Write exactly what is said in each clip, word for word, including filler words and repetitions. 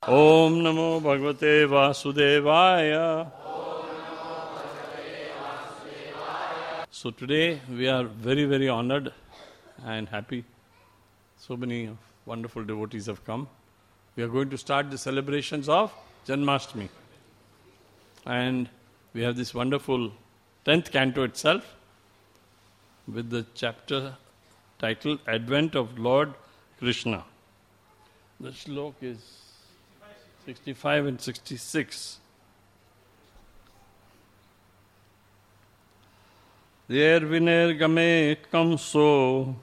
Om Namo Bhagavate Vasudevaya. So today we are very, very honored and happy. So many wonderful devotees have come. We are going to start the celebrations of Janmashtami. And we have this wonderful tenth canto itself with the chapter titled Advent of Lord Krishna. The shlok is sixty-five and sixty-six. There vinergame kamso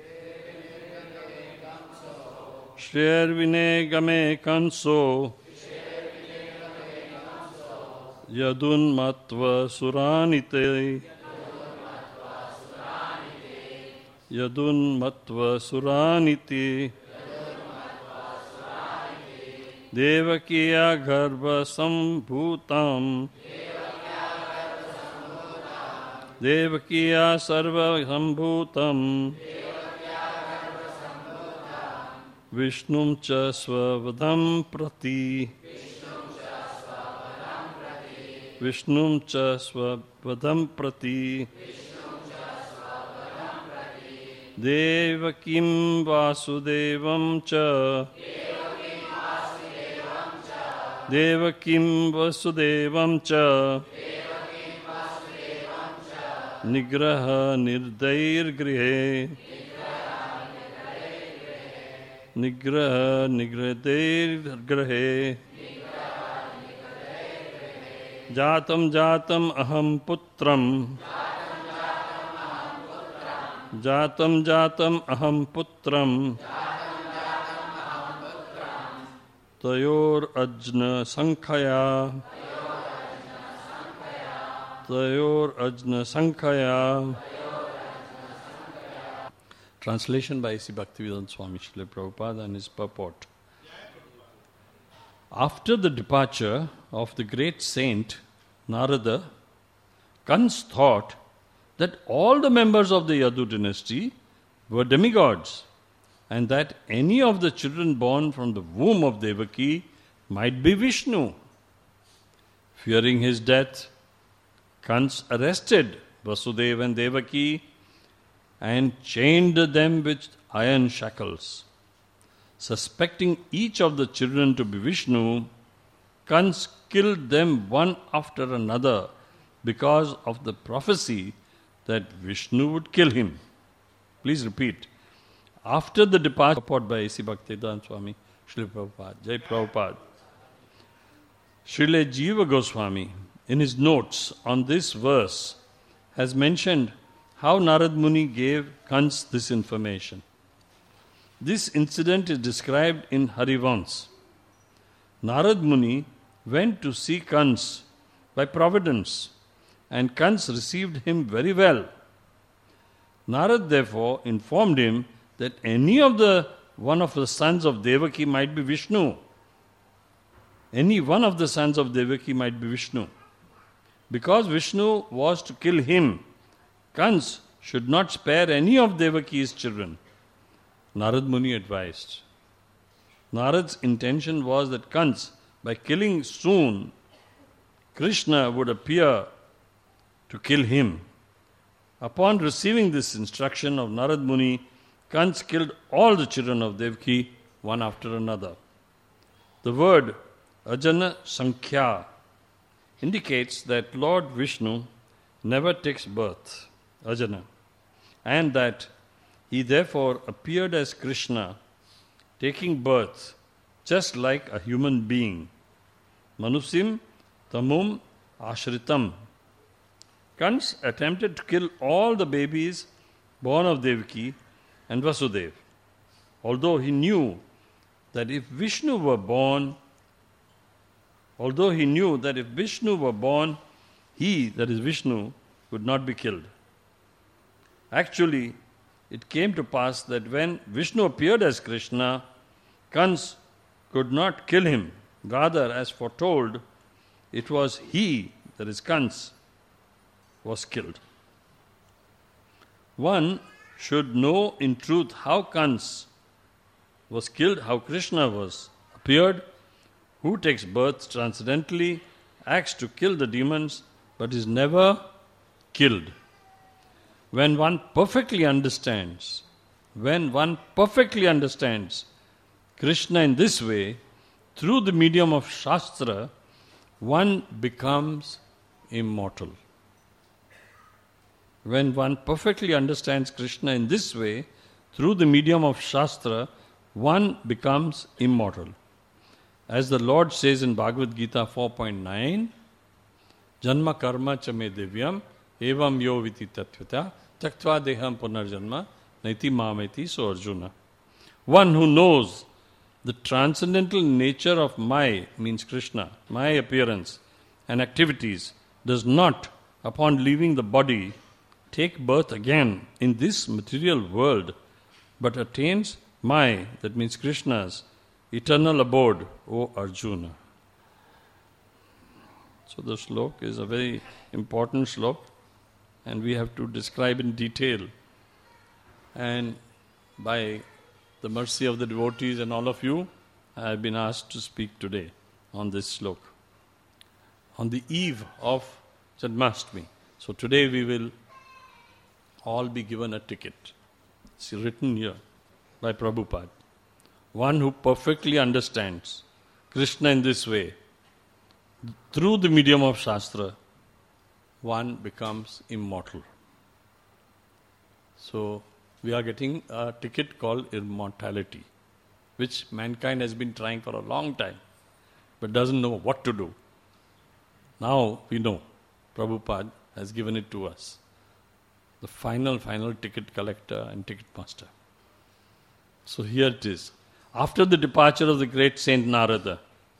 Shrer vinegame kanso Yadun matva suranite Yadun matva suranite Devakiya garbha sambhutam Devakiya sarva sambhutam Vishnum cha svavadam prati Vishnum cha svavadam prati Devakim vasudevam cha Devakim vasudevam cha Nigraha nirdair grihe Nigraha nigradeir grihe Jatam jatam aham putram Jatam jatam aham putram Tayor ajna sankhaya Tayor ajna sankhaya. Translation by A C Bhaktivedanta Swami Srila Prabhupada and his purport. After the departure of the great saint Narada, Kans thought that all the members of the Yadu dynasty were demigods, and that any of the children born from the womb of Devaki might be Vishnu. Fearing his death, Kans arrested Vasudeva and Devaki and chained them with iron shackles. Suspecting each of the children to be Vishnu, Kans killed them one after another because of the prophecy that Vishnu would kill him. Please repeat. After the departure, purport by A C Bhaktivedanta Swami Srila Prabhupada, Jai Prabhupada. Srila Jiva Goswami, in his notes on this verse, has mentioned how Narad Muni gave Kans this information. This incident is described in Harivans. Narad Muni went to see Kans by providence, and Kans received him very well. Narad therefore informed him that any of the one of the sons of Devaki might be Vishnu. Any one of the sons of Devaki might be Vishnu. Because Vishnu was to kill him, Kans should not spare any of Devaki's children. Narad Muni advised. Narad's intention was that Kans, by killing soon, Krishna would appear to kill him. Upon receiving this instruction of Narad Muni, Kans killed all the children of Devaki, one after another. The word Ajana Sankhya indicates that Lord Vishnu never takes birth, Ajana, and that he therefore appeared as Krishna, taking birth just like a human being. Manusim tamum ashritam. Kans attempted to kill all the babies born of Devaki and Vasudeva, although he knew that if Vishnu were born, although he knew that if Vishnu were born, he, that is Vishnu, would not be killed. Actually, it came to pass that when Vishnu appeared as Krishna, Kans could not kill him. Rather, as foretold, it was he, that is Kans, was killed. One should know in truth how Kans was killed, how Krishna was appeared, who takes birth transcendently, acts to kill the demons, but is never killed. When one perfectly understands, when one perfectly understands Krishna in this way, through the medium of Shastra, one becomes immortal. When one perfectly understands Krishna in this way, through the medium of Shastra, one becomes immortal. As the Lord says in Bhagavad Gita four point nine, Janma karma cha me divyam, evam yo viti tatvata, taktva deham punarjanma, naiti mameti, so Arjuna. One who knows the transcendental nature of my, means Krishna, my appearance and activities, does not, upon leaving the body, take birth again in this material world, but attains my, that means Krishna's, eternal abode, O Arjuna. So the slok is a very important slok, and we have to describe in detail. And by the mercy of the devotees and all of you, I have been asked to speak today on this slok, on the eve of Janmashtami. So today we will all be given a ticket. It's written here by Prabhupada. One who perfectly understands Krishna in this way, through the medium of Shastra, one becomes immortal. So we are getting a ticket called immortality, which mankind has been trying for a long time, but doesn't know what to do. Now we know. Prabhupada has given it to us. The final, final ticket collector and ticket master. So here it is. After the departure of the great Saint Narada,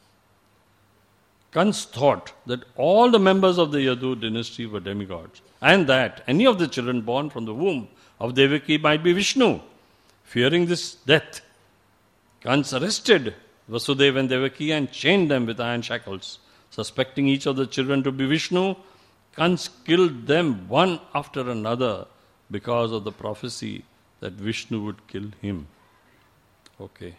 Kans thought that all the members of the Yadu dynasty were demigods, and that any of the children born from the womb of Devaki might be Vishnu. Fearing this death, Kans arrested Vasudeva and Devaki and chained them with iron shackles. Suspecting each of the children to be Vishnu, Kans killed them one after another because of the prophecy that Vishnu would kill him. Okay.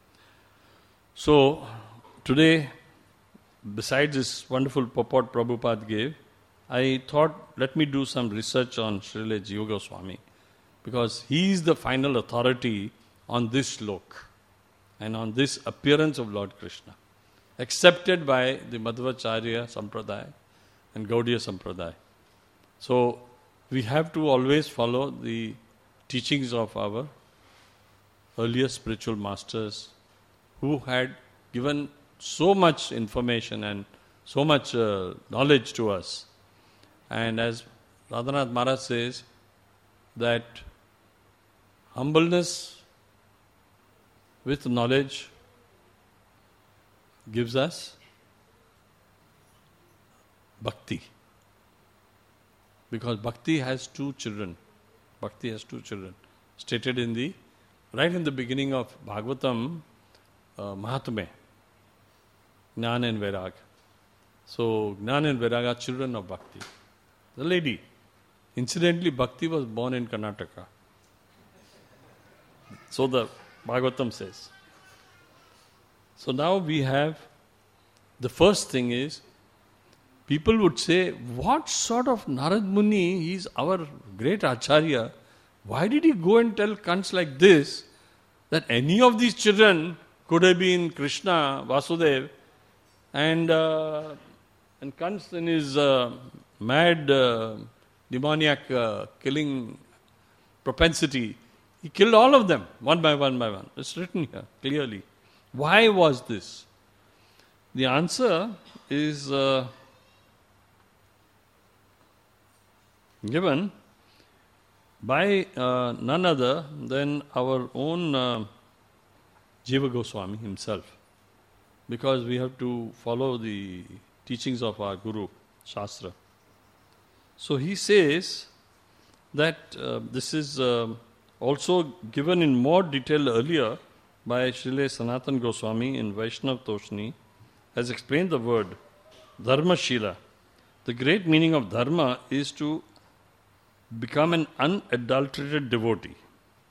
So, today, besides this wonderful purport Prabhupada gave, I thought, let me do some research on Srila Jiva Goswami, because he is the final authority on this slok and on this appearance of Lord Krishna, accepted by the Madhvacharya Sampradaya and Gaudiya Sampradaya. So, we have to always follow the teachings of our earlier spiritual masters who had given so much information and so much uh, knowledge to us. And as Radhanath Maharaj says, that humbleness with knowledge gives us bhakti. Because bhakti has two children. Bhakti has two children. Stated in the, right in the beginning of Bhagavatam, uh, Mahatmya, Jnana and Vairag. So, Jnana and Vairag are children of bhakti. The lady. Incidentally, bhakti was born in Karnataka. So the Bhagavatam says. So now we have, the first thing is, people would say, what sort of Narad Muni, he is our great Acharya, why did he go and tell Kans like this, that any of these children could have been Krishna, Vasudeva, and uh, and Kans in his uh, mad, uh, demoniac uh, killing propensity, he killed all of them, one by one by one. It's written here, clearly. Why was this? The answer is uh, given by uh, none other than our own uh, Jiva Goswami himself. Because we have to follow the teachings of our Guru, Shastra. So he says that uh, this is uh, also given in more detail earlier by Srila Sanatana Goswami in Vaishnav Toshni, has explained the word Dharma Shila. The great meaning of Dharma is to become an unadulterated devotee.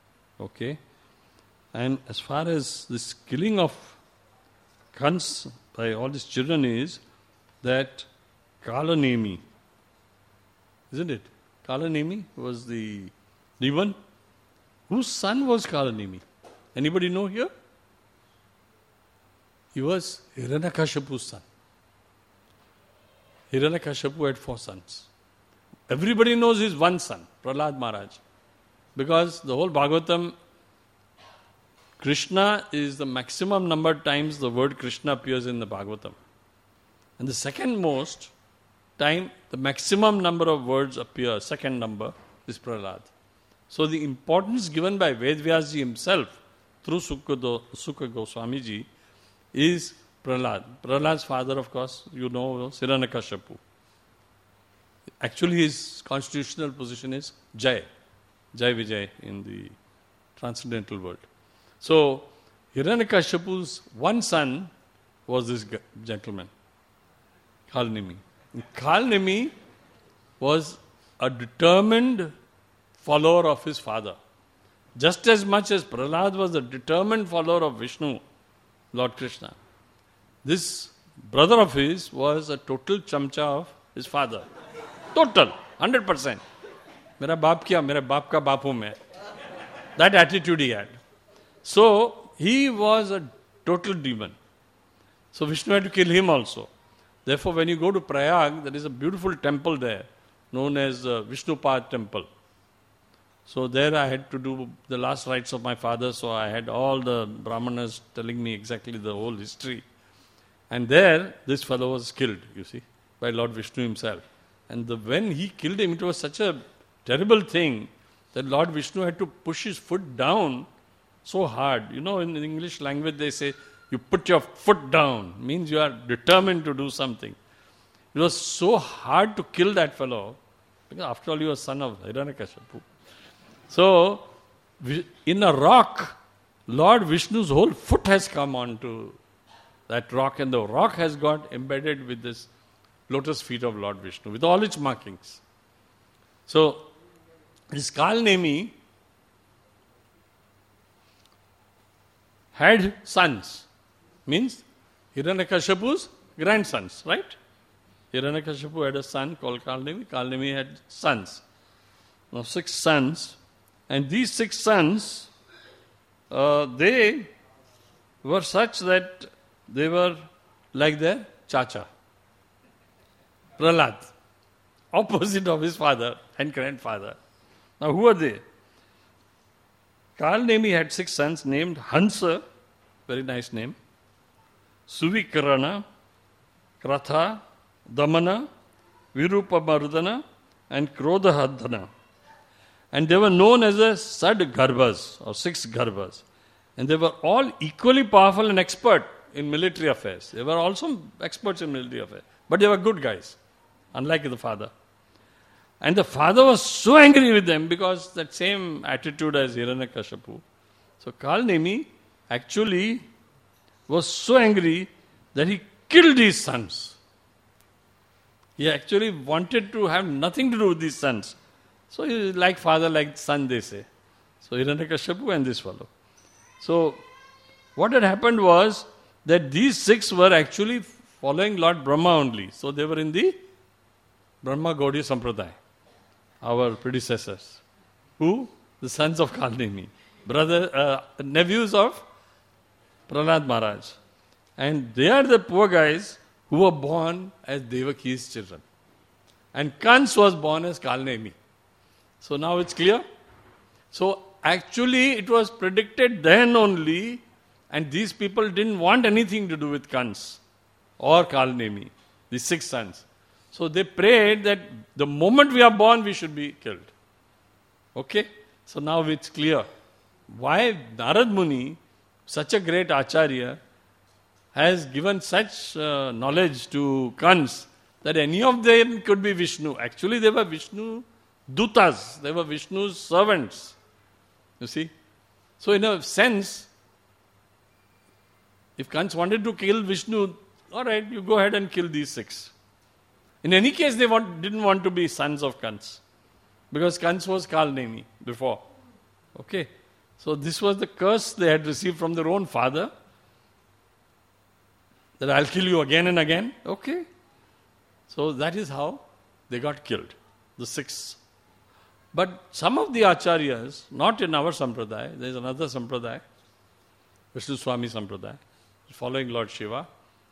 Okay? And as far as this killing of Kans by all these children is that Kalanemi, isn't it? Kalanemi was the demon. Whose son was Kalanemi? Anybody know here? He was Hiranyakashipu's son. Hiranyakashipu had four sons. Everybody knows his one son, Prahlad Maharaj. Because the whole Bhagavatam, Krishna is the maximum number of times the word Krishna appears in the Bhagavatam. And the second most time, the maximum number of words appear, second number, is Prahlad. So the importance given by Vedvyasji himself through Sukha, Sukha Goswamiji is Prahlad. Prahlad's father, of course, you know, was Hiranyakashipu. Actually, his constitutional position is Jai. Jai Vijay in the transcendental world. So, Hiranyakashipu's one son was this gentleman, Kalanemi. Kalanemi was a determined follower of his father. Just as much as Prahlad was a determined follower of Vishnu, Lord Krishna. This brother of his was a total chamcha of his father. Total, one hundred percent. Mera baap kya, mera baap ka baap hu main. That attitude he had. So, he was a total demon. So, Vishnu had to kill him also. Therefore, when you go to Prayag, there is a beautiful temple there, known as uh, Vishnupad temple. So, there I had to do the last rites of my father, so I had all the Brahmanas telling me exactly the whole history. And there, this fellow was killed, you see, by Lord Vishnu himself. And the, when he killed him, it was such a terrible thing that Lord Vishnu had to push his foot down so hard. You know, in the English language they say, you put your foot down, means you are determined to do something. It was so hard to kill that fellow, because after all he was son of Hiranyakashipu. So, in a rock, Lord Vishnu's whole foot has come onto that rock, and the rock has got embedded with this lotus feet of Lord Vishnu, with all its markings. So, this Kalanemi had sons, means Hiranyakashipu's grandsons, right? Hiranyakashipu had a son called Kalanemi. Kalanemi had sons. Now, six sons. And these six sons, uh, they were such that they were like their chacha, Prahlad, opposite of his father and grandfather. Now, who are they? Kalanemi had six sons named Hansa, very nice name, Suvikarana, Kratha, Damana, Virupamardana, and Krodahadana. And they were known as the Sad Garbhas, or six Garbhas. And they were all equally powerful and expert in military affairs. They were also experts in military affairs. But they were good guys, unlike the father. And the father was so angry with them because that same attitude as Hiranyakashipu. So Kalanemi actually was so angry that he killed his sons. He actually wanted to have nothing to do with these sons. So he is like father, like son, they say. So Hiranyakashipu and this fellow. So what had happened was that these six were actually following Lord Brahma only. So they were in the Brahma Gaudiya Sampradaya, our predecessors. Who? The sons of Kalanemi, brother, uh, nephews of Prahlad Maharaj. And they are the poor guys who were born as Devaki's children. And Kans was born as Kalanemi. So now it's clear? So actually it was predicted then only, and these people didn't want anything to do with Kans or Kalanemi, the six sons. So they prayed that the moment we are born, we should be killed. Okay? So now it's clear. Why Narad Muni, such a great Acharya, has given such uh, knowledge to Kans that any of them could be Vishnu. Actually they were Vishnu Dutas, they were Vishnu's servants. You see? So in a sense, if Kans wanted to kill Vishnu, all right, you go ahead and kill these six. In any case, they want, didn't want to be sons of Kans, because Kans was Kalanemi before. Okay? So this was the curse they had received from their own father. that I'll kill you again and again. Okay. So that is how they got killed, the six. But some of the acharyas, not in our sampradaya, there is another sampradaya, Vishnu Swami sampradaya, following Lord Shiva.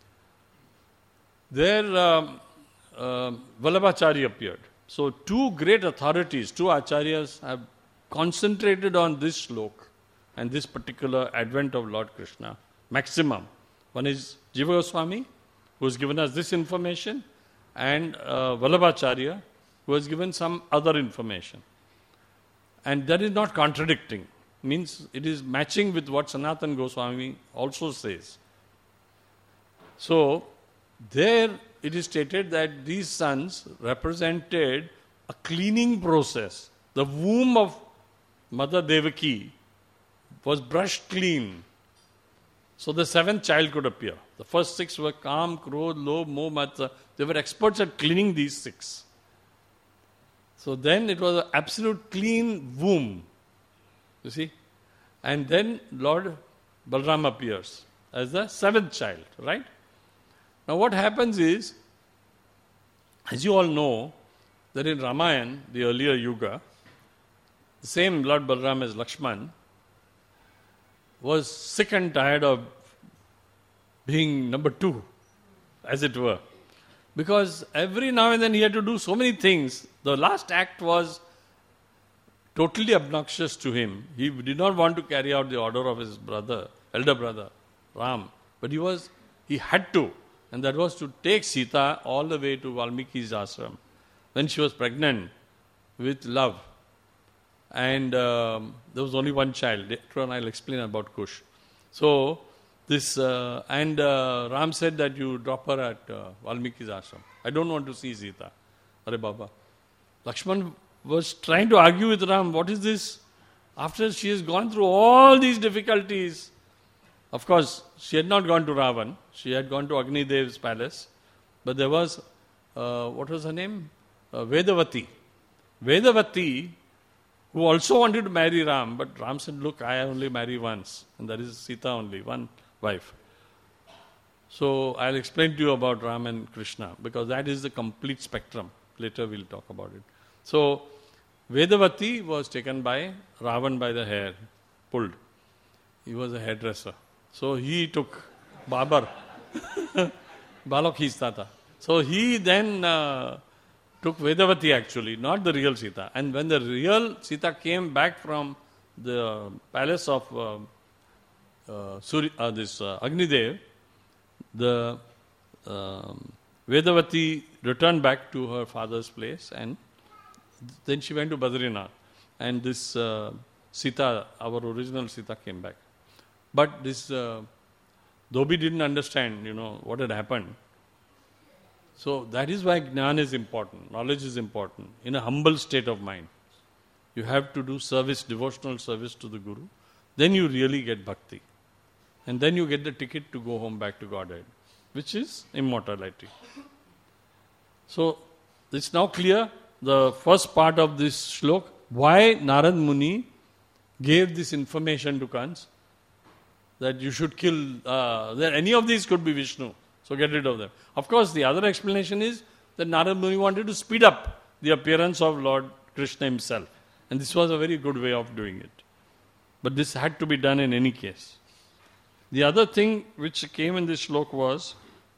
There, um, uh, Vallabhacharya appeared. So two great authorities, two acharyas have concentrated on this slok and this particular advent of Lord Krishna, maximum. One is Jiva Goswami, who has given us this information, and uh, Vallabhacharya, who has given some other information. And that is not contradicting. Means it is matching with what Sanatana Goswami also says. So, there it is stated that these sons represented a cleaning process. The womb of Mother Devaki was brushed clean. So the seventh child could appear. The first six were Kam, Krodh, Lobh, Moh, Matsya. They were experts at cleaning these six. So then it was an absolute clean womb. You see? And then Lord Balram appears as the seventh child, right? Now what happens is, as you all know, that in Ramayana, the earlier Yuga, the same Lord Balram as Lakshman was sick and tired of being number two, as it were. Because every now and then he had to do so many things. The last act was totally obnoxious to him. He did not want to carry out the order of his brother, elder brother, Ram. But he was, he had to. And that was to take Sita all the way to Valmiki's ashram when she was pregnant with love. And um, there was only one child. Later on I'll explain about Kush. So, this, uh, and uh, Ram said that you drop her at uh, Valmiki's ashram. I don't want to see Sita. Are Baba. Lakshman was trying to argue with Ram, what is this? After she has gone through all these difficulties, of course, she had not gone to Ravan. She had gone to Agni Dev's palace. But there was, uh, what was her name? Uh, Vedavati. Vedavati, who also wanted to marry Ram, but Ram said, look, I only marry once. And that is Sita only, one wife. So, I'll explain to you about Ram and Krishna, because that is the complete spectrum. Later we'll talk about it. So, Vedavati was taken by Ravan by the hair, pulled. He was a hairdresser. So he took Babar, Balak his tata. So he then uh, took Vedavati actually, not the real Sita. And when the real Sita came back from the palace of uh, uh, Suri, uh, this uh, Agnidev, the um, Vedavati returned back to her father's place, and then she went to Badrinath. And this uh, Sita, our original Sita, came back. But this uh, Dhobi didn't understand, you know, what had happened. So that is why Jnana is important, knowledge is important, in a humble state of mind. You have to do service, devotional service to the Guru. Then you really get bhakti. And then you get the ticket to go home back to Godhead, which is immortality. So, it's now clear, the first part of this shlok, why Narad Muni gave this information to Kans, that you should kill, uh, that any of these could be Vishnu, so get rid of them. Of course, the other explanation is that Narad Muni wanted to speed up the appearance of Lord Krishna himself. And this was a very good way of doing it. But this had to be done in any case. The other thing which came in this shlok was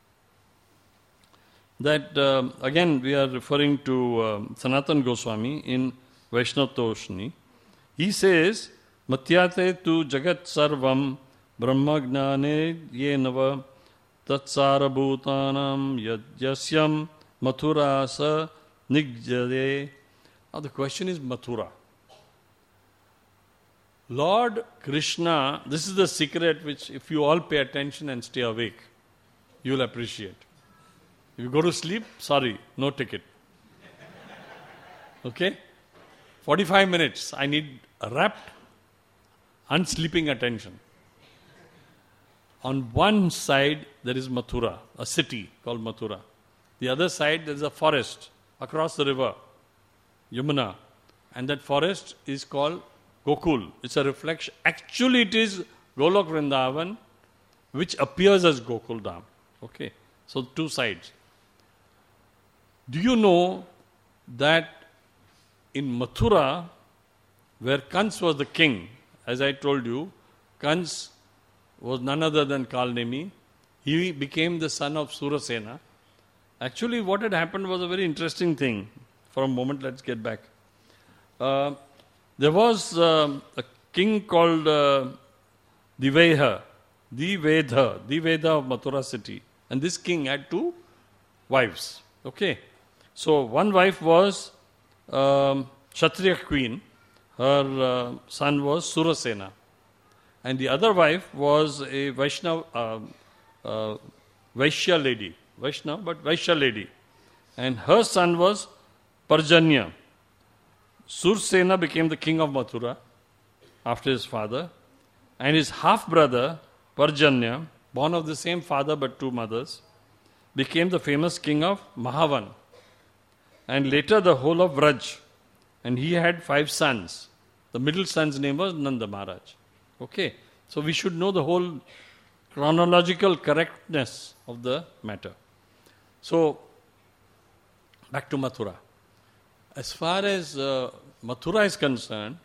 that, uh, again, we are referring to uh, Sanatana Goswami in Vaishnava Toshni. He says, Matyate tu jagat sarvam brahma gnane yenava tatsara bhutanam yadyasyam mathura sa nigjade. Now the question is Mathura. Lord Krishna, this is the secret which if you all pay attention and stay awake, you will appreciate. If you go to sleep, sorry, no ticket. Okay? forty-five minutes, I need rapt, unsleeping attention. On one side, there is Mathura, a city called Mathura. The other side, there is a forest across the river, Yamuna. And that forest is called Gokul. It's a reflection. Actually, it is Golok Vrindavan, which appears as Gokul Dham. Okay, so two sides. Do you know that in Mathura, where Kans was the king, as I told you, Kans was none other than Kalnemi. He became the son of Surasena. Actually, what had happened was a very interesting thing. For a moment, let's get back. Uh, there was uh, a king called uh, Diveha, Divedha, Divedha of Mathura city. And this king had two wives. Okay. So, one wife was um, Kshatriya queen. Her uh, son was Surasena. And the other wife was a Vaishnava, uh, uh, Vaishya lady. Vaishnava, but Vaishya lady. And her son was Parjanya. Sursena became the king of Mathura after his father. And his half-brother, Parjanya, born of the same father but two mothers, became the famous king of Mahavan. And later the whole of Vraj. And he had five sons. The middle son's name was Nanda Maharaj. Okay. So we should know the whole chronological correctness of the matter. So, back to Mathura. As far as uh, Mathura is concerned,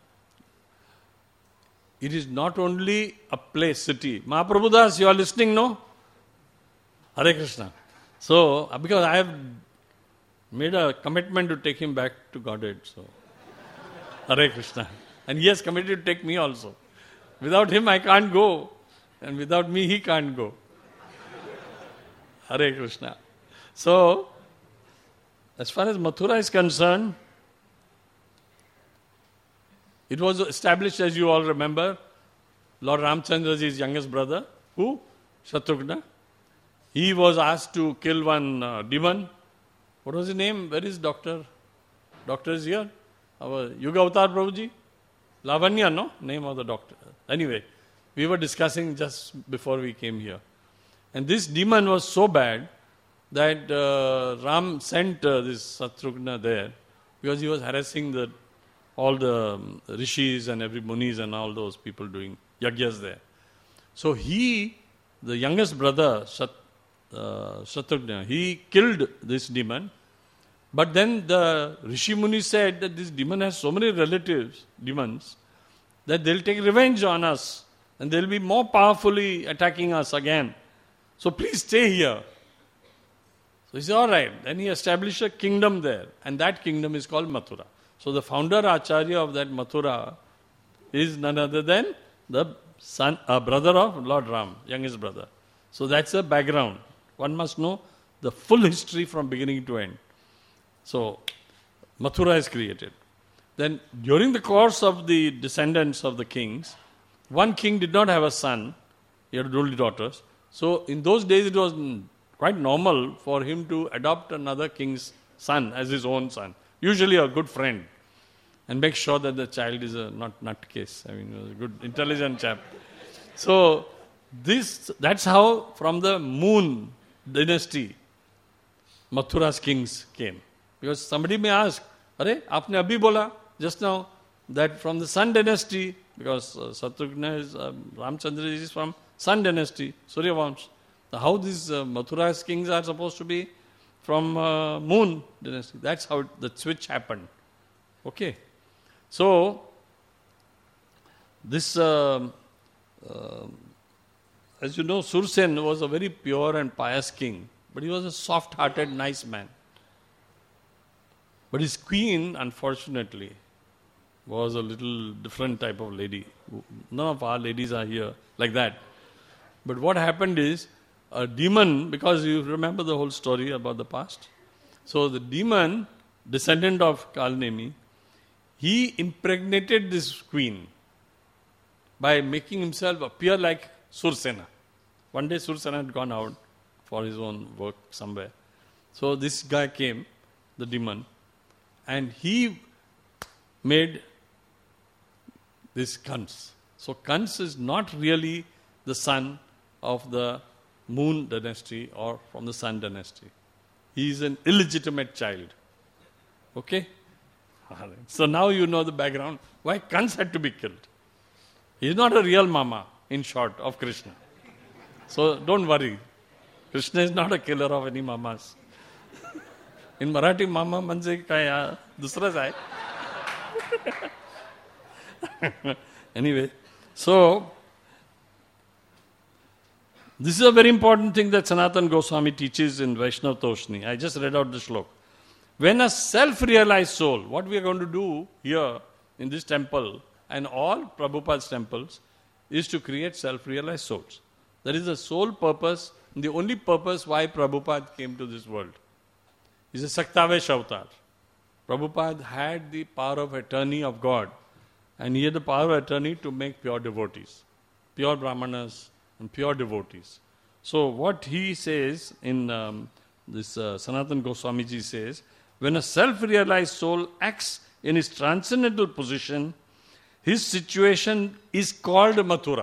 it is not only a place, city. Mahaprabhu Das, you are listening, no? Hare Krishna. So, because I have made a commitment to take him back to Godhead. So, Hare Krishna. And he has committed to take me also. Without him, I can't go. And without me, he can't go. Hare Krishna. So, as far as Mathura is concerned, it was established, as you all remember, Lord Ramchandraji's youngest brother, who? Shatrugna. He was asked to kill one uh, demon. What was his name? Where is doctor? Doctor is here. Our Yuga Avatar Prabhuji? Lavanya, no? Name of the doctor. Anyway, we were discussing just before we came here. And this demon was so bad that uh, Ram sent uh, this Shatrugna there because he was harassing the all the um, rishis and every munis and all those people doing yagyas there. So he, the youngest brother, Shat, uh, Shatrugna, he killed this demon. But then the rishi muni said that this demon has so many relatives, demons, that they'll take revenge on us and they'll be more powerfully attacking us again. So please stay here. So he said, all right. Then he established a kingdom there. And that kingdom is called Mathura. So the founder Acharya of that Mathura is none other than the son, uh, brother of Lord Ram, youngest brother. So that's the background. One must know the full history from beginning to end. So Mathura is created. Then during the course of the descendants of the kings, one king did not have a son. He had only daughters. So in those days it was quite normal for him to adopt another king's son as his own son. Usually a good friend. And make sure that the child is a not nutcase. I mean, a good, intelligent chap. So this that's how from the Moon dynasty, Mathura's kings came. Because somebody may ask, Are, aapne abhi bola just now that from the Sun dynasty, because uh, Shatrugna is, uh, Ramchandra is from Sun dynasty, Surya Vamsh. How these uh, Mathura's kings are supposed to be from uh, Moon dynasty. That's how the switch happened. Okay. So, this, uh, uh, as you know, Sursen was a very pure and pious king, but he was a soft-hearted, nice man. But his queen, unfortunately, was a little different type of lady. None of our ladies are here like that. But what happened is, a demon, because you remember the whole story about the past. So the demon, descendant of Kalnemi, he impregnated this queen by making himself appear like Sursena. One day Sursena had gone out for his own work somewhere. So this guy came, the demon, and he made this Kans. So Kans is not really the son of the Moon dynasty or from the Sun dynasty. He is an illegitimate child. Okay? So now you know the background. Why Kans had to be killed. He is not a real mama, in short, of Krishna. So don't worry. Krishna is not a killer of any mamas. In Marathi, mama म्हणजे काय दुसरंच आहे. Anyway, so this is a very important thing that Sanatana Goswami teaches in Vaishnava Toshni. I just read out the shlok. When a self-realized soul, what we are going to do here in this temple and all Prabhupada's temples is to create self-realized souls. That is the sole purpose, the only purpose why Prabhupada came to this world. He's a Saktavesh avatar. Prabhupada had the power of attorney of God, and he had the power of attorney to make pure devotees, pure brahmanas and pure devotees. So what he says in um, this uh, Sanatana Goswamiji says, when a self-realized soul acts in his transcendental position, his situation is called Mathura.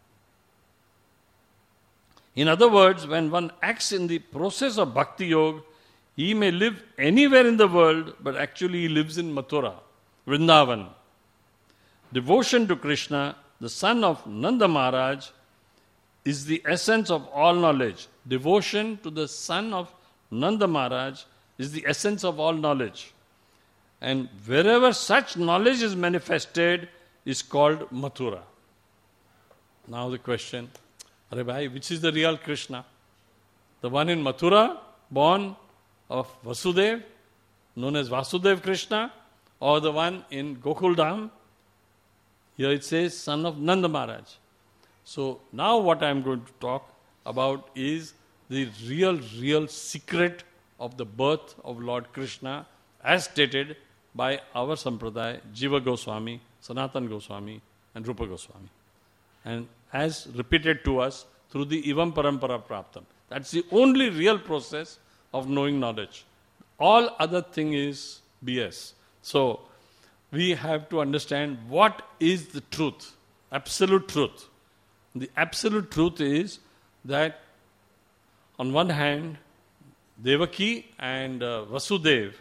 In other words, when one acts in the process of Bhakti Yoga, he may live anywhere in the world, but actually he lives in Mathura, Vrindavan. Devotion to Krishna, the son of Nanda Maharaj, is the essence of all knowledge. Devotion to the son of Nanda Maharaj is the essence of all knowledge. And wherever such knowledge is manifested is called Mathura. Now the question, Arey bhai, which is the real Krishna? The one in Mathura, born of Vasudev, known as Vasudev Krishna, or the one in Gokul Dham? Here it says, son of Nanda Maharaj. So now what I am going to talk about is the real, real secret of the birth of Lord Krishna as stated by our Sampradaya, Jiva Goswami, Sanatana Goswami and Rupa Goswami. And as repeated to us through the Ivam Parampara Praptam. That's the only real process of knowing knowledge. All other thing is B S. So we have to understand what is the truth, absolute truth. The absolute truth is that on one hand, Devaki and uh, Vasudev,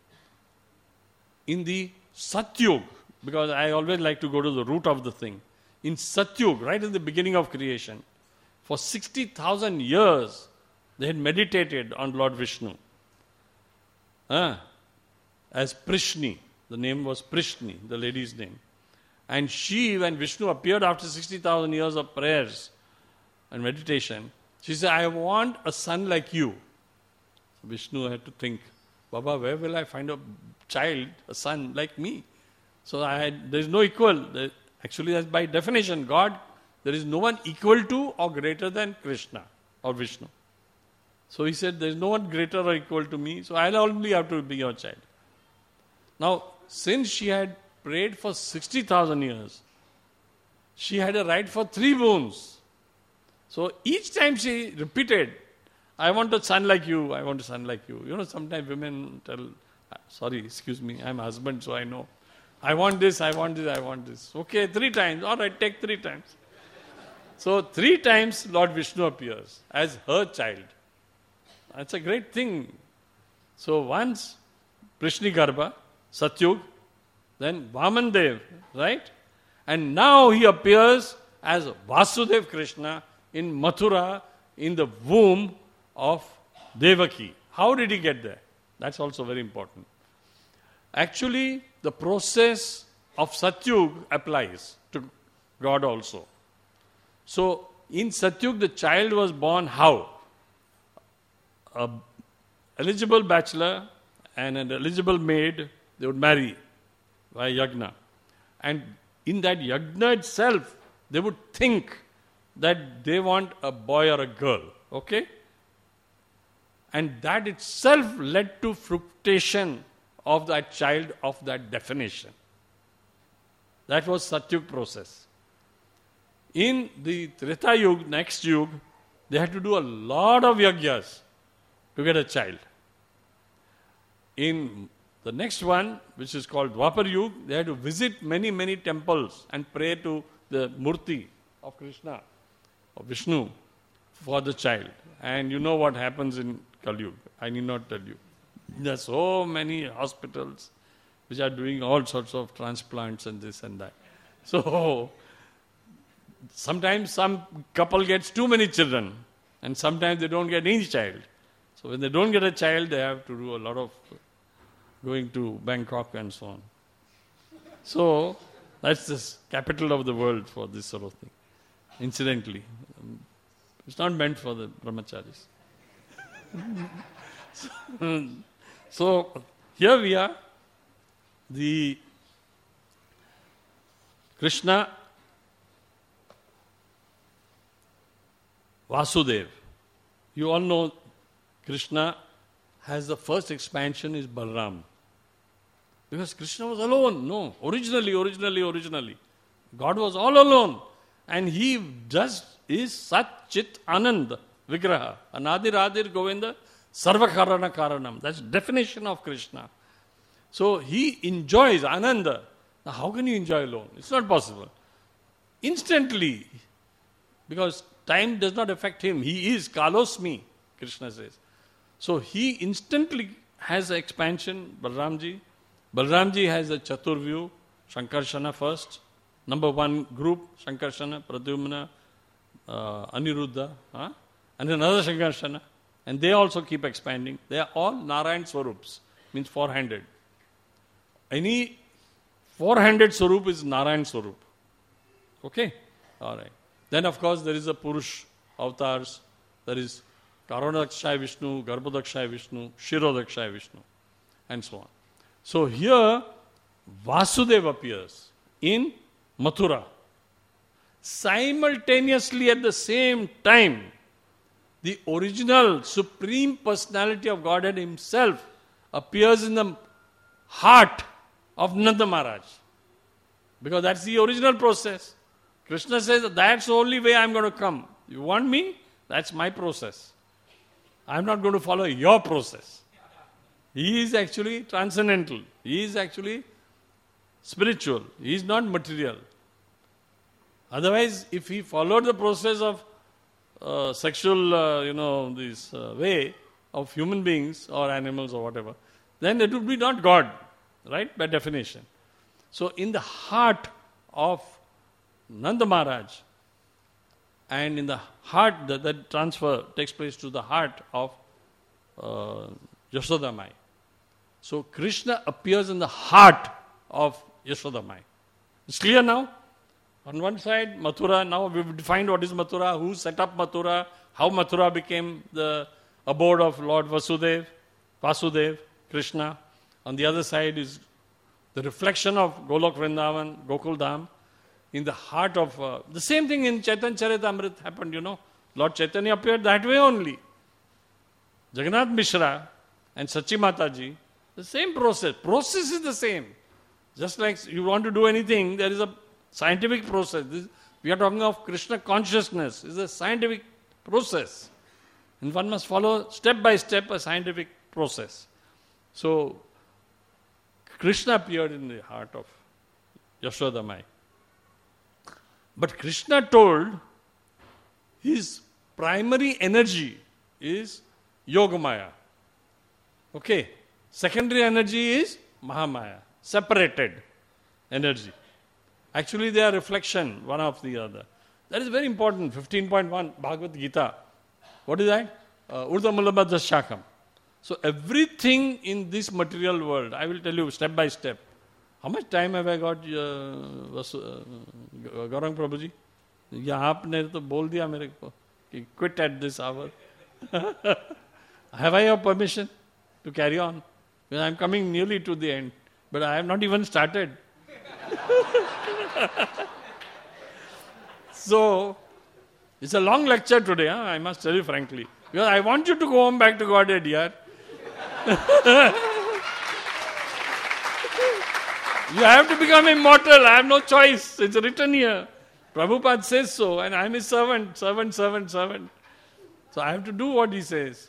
in the Satyug, because I always like to go to the root of the thing, in Satyug, right at the beginning of creation, for sixty thousand years, they had meditated on Lord Vishnu. Uh, as Prishni, the name was Prishni, the lady's name. And she, when Vishnu appeared after sixty thousand years of prayers and meditation, she said, I want a son like you. So Vishnu had to think, Baba, where will I find a child, a son like me? So I had, there is no equal. There, actually, that's by definition, God, there is no one equal to or greater than Krishna or Vishnu. So he said, there is no one greater or equal to me, so I'll only have to be your child. Now, since she had prayed for sixty thousand years, she had a right for three boons. So each time she repeated, I want a son like you, I want a son like you. You know, sometimes women tell, sorry, excuse me, I'm a husband, so I know. I want this, I want this, I want this. Okay, three times. All right, take three times. So three times Lord Vishnu appears as her child. That's a great thing. So once Prishni Garbha, Satyug, then Vaman Dev, right? And now he appears as Vasudev Krishna in Mathura, in the womb of Devaki. How did he get there? That's also very important. Actually, the process of Satyug applies to God also. So, in Satyug, the child was born how? A eligible bachelor and an eligible maid, they would marry by yajna. And in that yajna itself, they would think that they want a boy or a girl. Okay? And that itself led to fructification of that child of that definition. That was Satyug process. In the Treta Yuga, next Yuga, they had to do a lot of yajnas to get a child. In the next one, which is called Dwapar Yuga, they had to visit many, many temples and pray to the Murti of Krishna, of Vishnu, for the child. And you know what happens in Kali Yuga. I need not tell you. There are so many hospitals which are doing all sorts of transplants and this and that. So, sometimes some couple gets too many children. And sometimes they don't get any child. So when they don't get a child, they have to do a lot of going to Bangkok and so on. So that's the capital of the world for this sort of thing. Incidentally. It's not meant for the brahmacharis. so, so here we are. The Krishna Vasudeva. You all know Krishna has the first expansion is Balram. Because Krishna was alone. No, originally, originally, originally. God was all alone. And he just is Sat Chit Anand Vigraha. Anadir Adir Govinda Sarva Karana Karanam. That's the definition of Krishna. So he enjoys Ananda. Now how can you enjoy alone? It's not possible. Instantly. Because time does not affect him. He is Kalosmi, Krishna says. So he instantly has an expansion, Balramji. Balramji has a Chaturvyu, Shankarshana first. Number one group, Shankarshana, Pradyumna, uh, Aniruddha, huh? and another Shankarshana. And they also keep expanding. They are all Narayan Swarups, means four-handed. Any four-handed Swarup is Narayan Swarup. Okay? All right. Then of course there is a Purush avatars. There is Karanodakshaya Vishnu, Garbhodakshaya Vishnu, Shirodakshaya Vishnu, and so on. So here Vasudeva appears in Mathura. Simultaneously at the same time, the original Supreme Personality of Godhead himself appears in the heart of Nanda Maharaj. Because that's the original process. Krishna says, that's the only way I'm going to come. You want me? That's my process. I'm not going to follow your process. He is actually transcendental. He is actually spiritual. He is not material. Otherwise, if he followed the process of uh, sexual, uh, you know, this uh, way of human beings or animals or whatever, then it would be not God, right? By definition. So, in the heart of Nanda Maharaj, and in the heart, that, that transfer takes place to the heart of uh, Yashoda Mai. So Krishna appears in the heart of Yashoda Mai. It's clear now? On one side, Mathura, now we've defined what is Mathura, who set up Mathura, how Mathura became the abode of Lord Vasudev, Vasudev, Krishna. On the other side is the reflection of Golok Vrindavan, Gokul Dham, in the heart of... Uh, the same thing in Chaitanya Charitamrita happened, you know. Lord Chaitanya appeared that way only. Jagannath Mishra and Sachi Mataji, the same process. Process is the same. Just like you want to do anything, there is a scientific process. This, we are talking of Krishna consciousness. It's a scientific process. And one must follow step by step a scientific process. So, Krishna appeared in the heart of Yashoda Mai. But Krishna told his primary energy is Yogamaya. Okay. Secondary energy is Mahamaya. Separated energy. Actually they are reflection, one of the other. That is very important. fifteen point one, Bhagavad Gita. What is that? Uh, Urdhva Mulabhadra Shakam. So everything in this material world, I will tell you step by step. How much time have I got, uh, uh, Gaurang Prabhuji? या आपने तो बोल दिया मेरे को कि quit at this hour. Have I your permission to carry on? Because I am coming nearly to the end, but I have not even started. So, it's a long lecture today, huh? I must tell you frankly. Because I want you to go home back to Godhead, yeah. You have to become immortal. I have no choice. It's written here. Prabhupada says so, and I am his servant, servant, servant, servant. So I have to do what he says.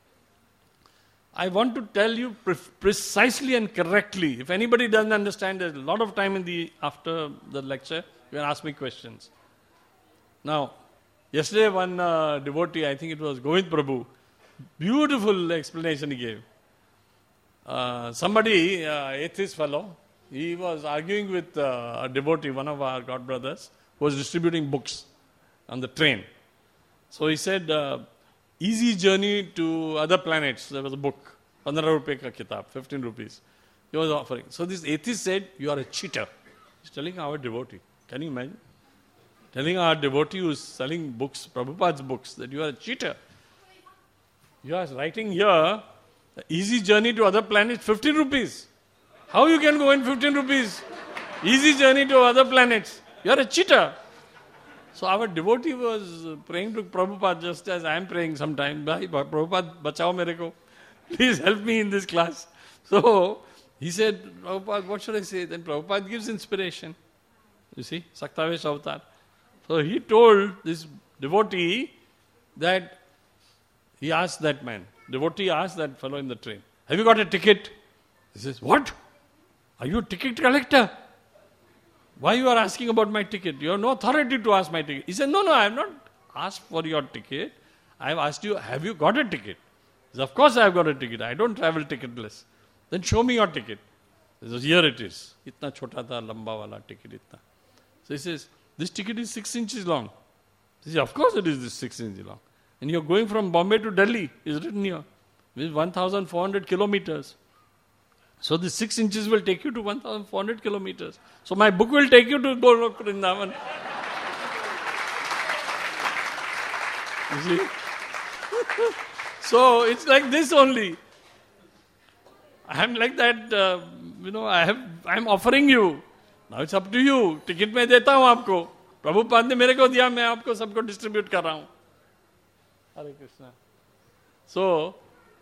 I want to tell you pre- precisely and correctly. If anybody doesn't understand, there's a lot of time in the after the lecture. You can ask me questions. Now, yesterday one uh, devotee, I think it was Govind Prabhu, beautiful explanation he gave. Uh, somebody, uh, atheist fellow, he was arguing with uh, a devotee, one of our god brothers, who was distributing books on the train. So he said, uh, Easy Journey to Other Planets. There was a book, fifteen rupees ka kitab, fifteen rupees. He was offering. So this atheist said, you are a cheater. He's telling our devotee. Can you imagine? Telling our devotee who is selling books, Prabhupada's books, that you are a cheater. You are writing here, Easy Journey to Other Planets, fifteen rupees. How you can go in fifteen rupees? Easy Journey to Other Planets. You are a cheater. So our devotee was praying to Prabhupada just as I am praying sometimes. Bhai, Prabhupada, bachao mere ko. Please help me in this class. So he said, Prabhupada, what should I say? Then Prabhupada gives inspiration. You see, Saktavesh Avatar. So he told this devotee that, he asked that man, devotee asked that fellow in the train, have you got a ticket? He says, what? Are you a ticket collector? Why you are asking about my ticket? You have no authority to ask my ticket. He said, no, no, I have not asked for your ticket. I have asked you, have you got a ticket? He said, of course I have got a ticket. I don't travel ticketless. Then show me your ticket. He says, here it is. Itna chota tha, lamba wala ticket itna. So he says, this ticket is six inches long. He says, of course it is this six inches long. And you are going from Bombay to Delhi. It's written here. It is one thousand four hundred kilometers. So the six inches will take you to one thousand four hundred kilometers. So my book will take you to Golok Vrindavan. You see? So it's like this only. I am like that, uh, you know, I have, I am offering you. Now it's up to you. Ticket मैं देता हूँ आपको. प्रभुपाद ने मेरे को दिया, मैं आपको सबको distribute कर रहा हूँ. Hare Krishna. So,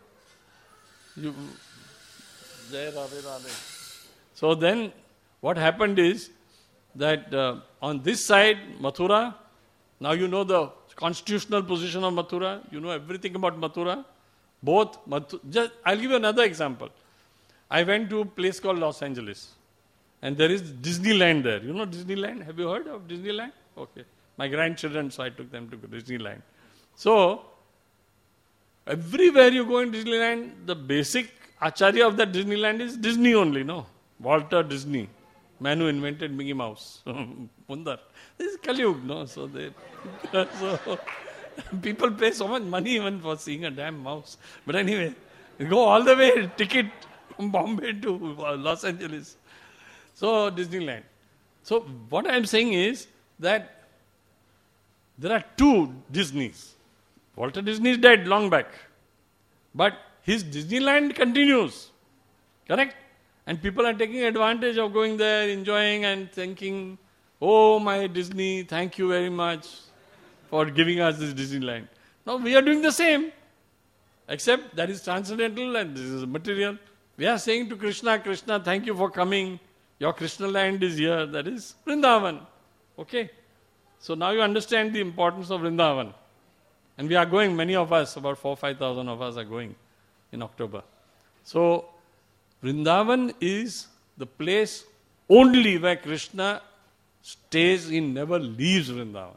you, Jai Radhe Radhe. So then, what happened is that uh, on this side, Mathura, now you know the constitutional position of Mathura, you know everything about Mathura. Both, Mathura, just, I'll give you another example. I went to a place called Los Angeles, and there is Disneyland there. You know Disneyland? Have you heard of Disneyland? Okay. My grandchildren, so I took them to Disneyland. So, everywhere you go in Disneyland, the basic Acharya of that Disneyland is Disney only, no? Walter Disney, man who invented Mickey Mouse. Mundar. This is Kali Yuga, no? So, they, so people pay so much money even for seeing a damn mouse. But anyway, you go all the way, ticket from Bombay to Los Angeles. So, Disneyland. So, what I am saying is that there are two Disneys. Walter Disney is dead long back. But his Disneyland continues. Correct? And people are taking advantage of going there, enjoying and thinking, oh, my Disney, thank you very much for giving us this Disneyland. Now we are doing the same. Except that is transcendental and this is material. We are saying to Krishna, Krishna, thank you for coming. Your Krishna land is here. That is Vrindavan. Okay? So now you understand the importance of Vrindavan. And we are going, many of us, about four, five thousand of us are going in October. So, Vrindavan is the place only where Krishna stays, he never leaves Vrindavan.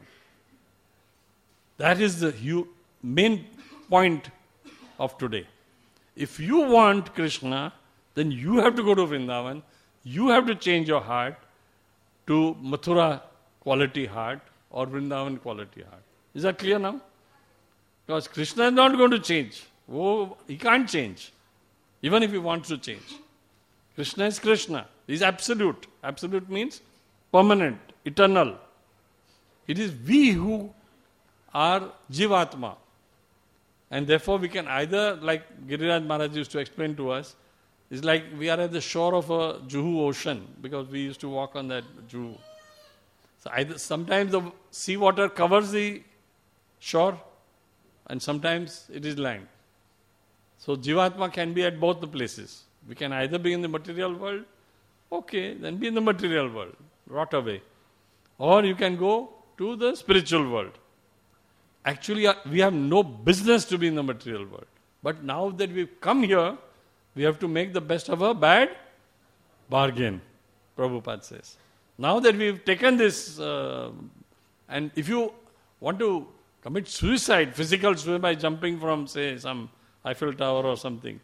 That is the hu- main point of today. If you want Krishna, then you have to go to Vrindavan, you have to change your heart to Mathura quality heart or Vrindavan quality heart. Is that clear now? Because Krishna is not going to change. Oh, he can't change. Even if he wants to change. Krishna is Krishna. He is absolute. Absolute means permanent, eternal. It is we who are Jivatma. And therefore we can either, like Giriraj Maharaj used to explain to us, it's like we are at the shore of a Juhu ocean because we used to walk on that Juhu. So either sometimes the sea water covers the shore, and sometimes it is land. So Jivatma can be at both the places. We can either be in the material world, okay, then be in the material world, rot away. Or you can go to the spiritual world. Actually, we have no business to be in the material world. But now that we've come here, we have to make the best of a bad bargain, Prabhupada says. Now that we've taken this, uh, and if you want to commit suicide, physical suicide by jumping from, say, some Eiffel Tower or something,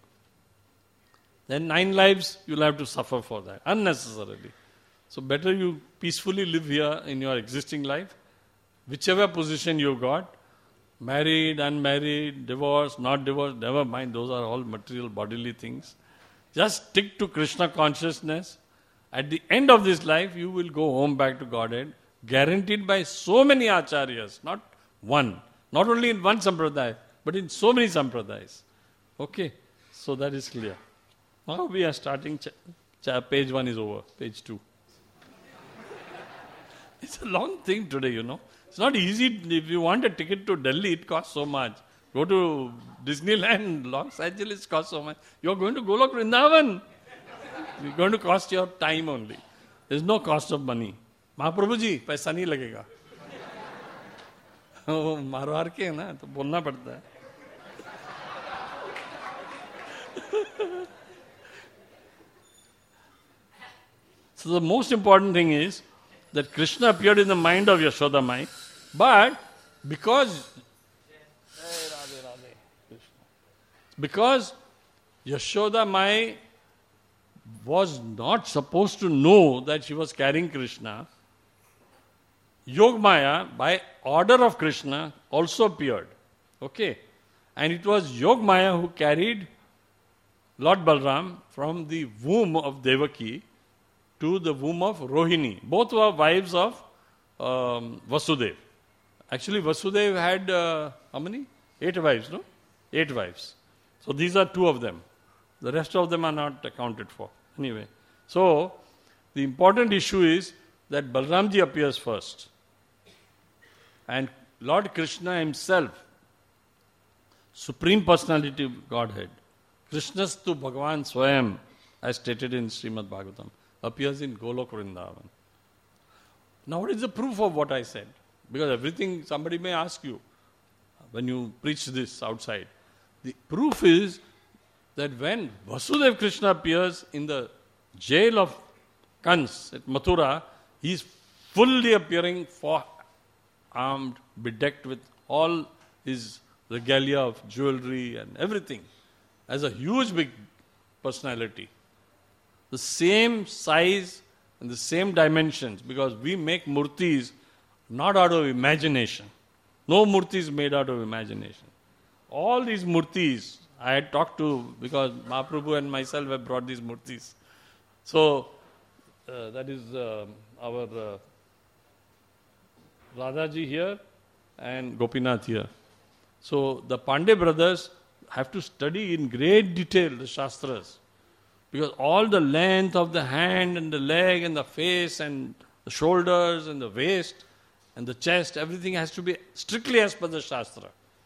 then nine lives you'll have to suffer for that, unnecessarily. So better you peacefully live here in your existing life, whichever position you've got, married, unmarried, divorced, not divorced, never mind, those are all material bodily things. Just stick to Krishna consciousness. At the end of this life, you will go home back to Godhead, guaranteed by so many acharyas, not one, not only in one sampradaya, but in so many sampradayas. Okay, so that is clear. Now we are starting, ch- ch- page one is over, page two. It's a long thing today, you know. It's not easy. If you want a ticket to Delhi, it costs so much. Go to Disneyland, Los Angeles costs so much. You're going to Golok Vrindavan. It's going to cost your time only. There's no cost of money. Mahaprabhu ji, paisa nahi lagega. वो मारवाड़ के है ना तो बोलना पड़ता है. So the most important thing is that Krishna appeared in the mind of Yashoda Mai, but because because Yashoda Mai was not supposed to know that she was carrying Krishna, Yogamaya, by order of Krishna, also appeared. Okay? And it was Yogamaya who carried Lord Balram from the womb of Devaki to the womb of Rohini. Both were wives of um, Vasudev. Actually, Vasudev had uh, how many? Eight wives, no? Eight wives. So these are two of them. The rest of them are not accounted for. Anyway, so the important issue is that Balramji appears first. And Lord Krishna himself, Supreme Personality of Godhead, Krishnastu Bhagavan Swayam, as stated in Srimad Bhagavatam, appears in Golok Vrindavan. Now what is the proof of what I said? Because everything, somebody may ask you when you preach this outside. The proof is that when Vasudev Krishna appears in the jail of Kans at Mathura, he is fully appearing for armed, bedecked with all his regalia of jewelry and everything, as a huge big personality. The same size and the same dimensions, because we make murtis not out of imagination. No murti is made out of imagination. All these murtis, I had talked to, because Mahaprabhu and myself have brought these murtis. So, uh, that is uh, our uh, Radhaji here and Gopinath here. So, the Pandey brothers have to study in great detail the Shastras. Because all the length of the hand and the leg and the face and the shoulders and the waist and the chest, everything has to be strictly as per the Shastra.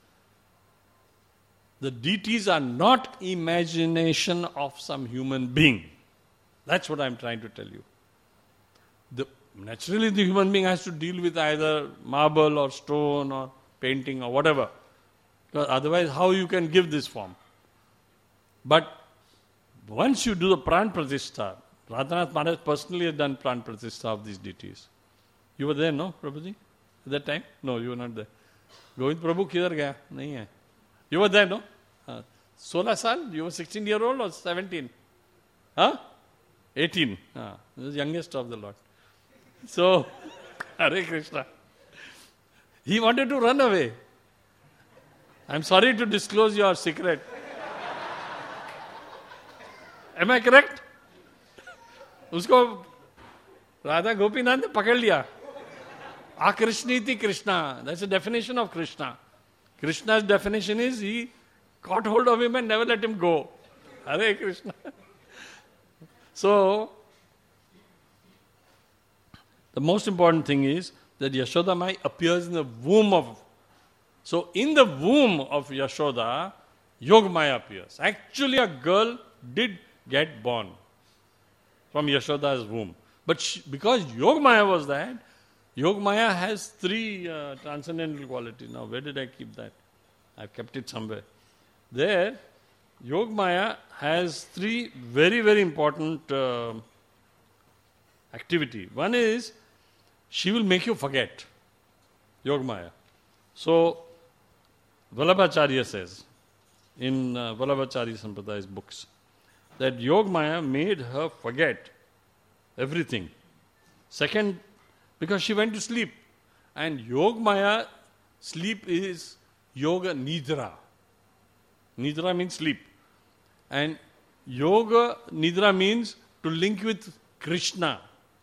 The deities are not imagination of some human being. That's what I'm trying to tell you. The, naturally, the human being has to deal with either marble or stone or painting or whatever. Because otherwise, how you can give this form? But once you do the Pran Pratishtha, Radhanath Maharaj personally has done Pran Pratishtha of these deities. You were there, no, Prabhuji? At that time? No, you were not there. Govind Prabhu kidhar gaya? Nahi hai. You were there, no? Uh, sixteen saal? You were sixteen year old or seventeen? Huh? eighteen. Uh, the youngest of the lot. So, Hare Krishna. He wanted to run away. I'm sorry to disclose your secret. Am I correct? उसको राधा गोपीनाथ ने पकड़ लिया. Akrishniti Krishna. That's the definition of Krishna. Krishna's definition is he caught hold of him and never let him go. Hare Krishna. So, the most important thing is that Yashoda Mai appears in the womb of. So, in the womb of Yashoda, Yogamaya appears. Actually, a girl did get born from Yashoda's womb. But she, because Yogamaya was that, Yogamaya has three uh, transcendental qualities. Now, where did I keep that? I've kept it somewhere. There, Yogamaya has three very, very important uh, activity. One is, she will make you forget. Yogamaya. So, Vallabhacharya says, in uh, Vallabhacharya Sampraday's books, that Yogamaya made her forget everything. Second, because she went to sleep. And Yogamaya, sleep is Yoga Nidra. Nidra means sleep. And Yoga Nidra means to link with Krishna.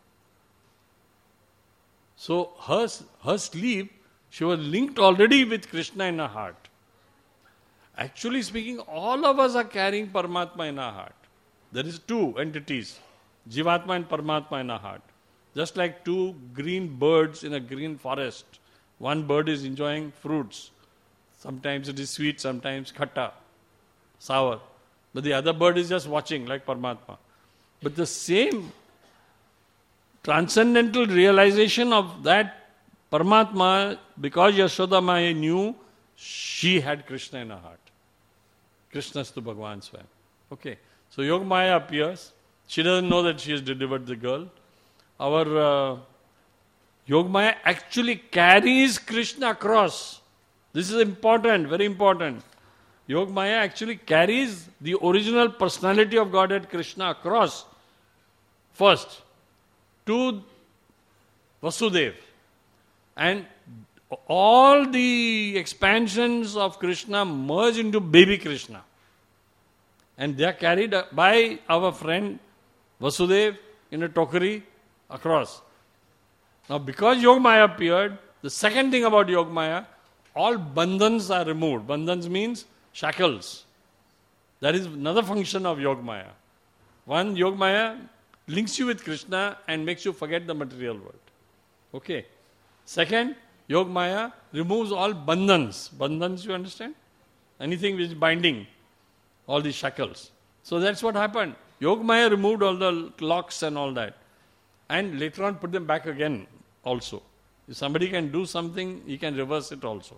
So her, her sleep, she was linked already with Krishna in her heart. Actually speaking, all of us are carrying Paramatma in our heart. There is two entities, Jivatma and Paramatma in our heart. Just like two green birds in a green forest. One bird is enjoying fruits. Sometimes it is sweet, sometimes khatta, sour. But the other bird is just watching like Paramatma. But the same transcendental realization of that Paramatma, because Yashoda Maya knew, she had Krishna in her heart. Krishnastu Bhagavan Swayam. Okay. So Yoga Maya appears. She doesn't know that she has delivered the girl. Our uh, Yoga Maya actually carries Krishna across. This is important, very important. Yoga Maya actually carries the original personality of Godhead Krishna across. First, to Vasudeva. And all the expansions of Krishna merge into baby Krishna. And they are carried by our friend Vasudeva in a tokari across. Now because Yoga Maya appeared, the second thing about Yoga Maya, all bandhans are removed. Bandhans means shackles. That is another function of Yoga Maya. One, Yoga Maya links you with Krishna and makes you forget the material world. Okay. Second, Yoga Maya removes all bandhans. Bandhans, you understand? Anything which is binding, all these shackles. So that's what happened. Yoga Maya removed all the locks and all that. And later on put them back again also. If somebody can do something, he can reverse it also.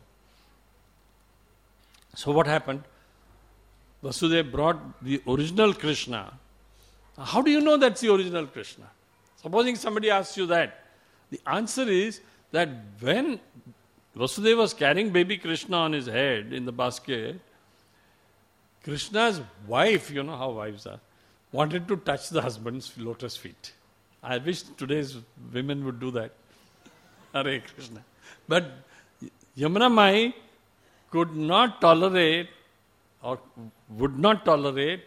So what happened? Vasudeva brought the original Krishna. How do you know that's the original Krishna? Supposing somebody asks you that. The answer is that when Vasudeva was carrying baby Krishna on his head in the basket, Krishna's wife, you know how wives are, wanted to touch the husband's lotus feet. I wish today's women would do that. Hare Krishna. But Yamuna Mai could not tolerate or would not tolerate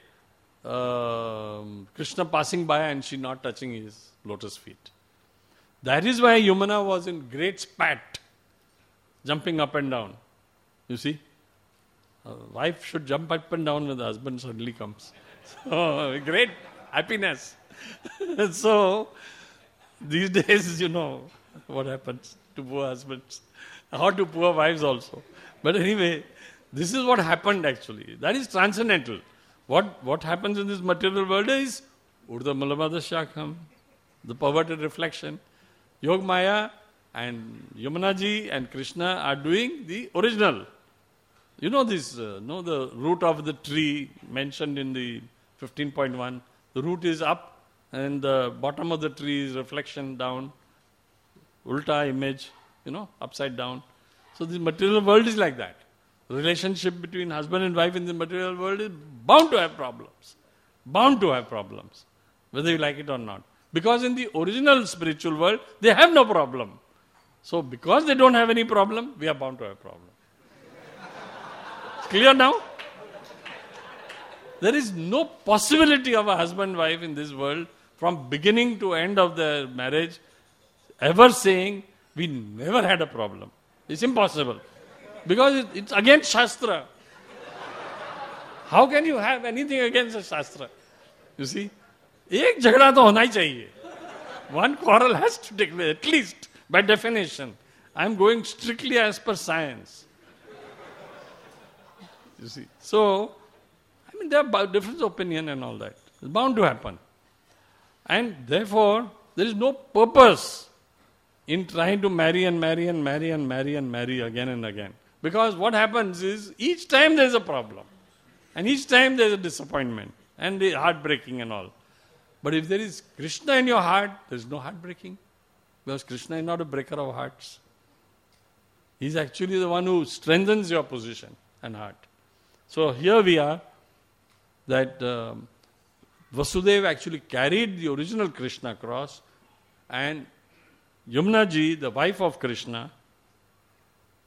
uh, Krishna passing by and she not touching his lotus feet. That is why Yamuna was in great spat, jumping up and down. You see? A wife should jump up and down when the husband suddenly comes. So, great happiness. So, these days, you know what happens to poor husbands. Or to poor wives also. But anyway, this is what happened actually. That is transcendental. What what happens in this material world is Urdha Malamada Shakham, the perverted reflection. Yoga Maya and Yamunaji and Krishna are doing the original. You know this, uh, know the root of the tree mentioned in the fifteen point one. The root is up and the bottom of the tree is reflection down. Ulta image, you know, upside down. So the material world is like that. The relationship between husband and wife in the material world is bound to have problems. Bound to have problems. Whether you like it or not. Because in the original spiritual world, they have no problem. So because they don't have any problem, we are bound to have problem. It's clear now? There is no possibility of a husband-wife in this world from beginning to end of their marriage ever saying, we never had a problem. It's impossible. Because it, it's against Shastra. How can you have anything against a Shastra? You see? एक झगड़ा तो होना ही चाहिए. One quarrel has to take place, at least by definition. I am going strictly as per science. You see? So, I mean, there are different opinion and all that. It's bound to happen. And therefore, there is no purpose in trying to marry and marry and marry and marry and marry again and again. Because what happens is, each time there is a problem. And each time there is a disappointment. And the heartbreaking and all. But if there is Krishna in your heart, there is no heartbreaking. Because Krishna is not a breaker of hearts. He is actually the one who strengthens your position and heart. So here we are, that um, Vasudeva actually carried the original Krishna across, and Yamunaji, the wife of Krishna,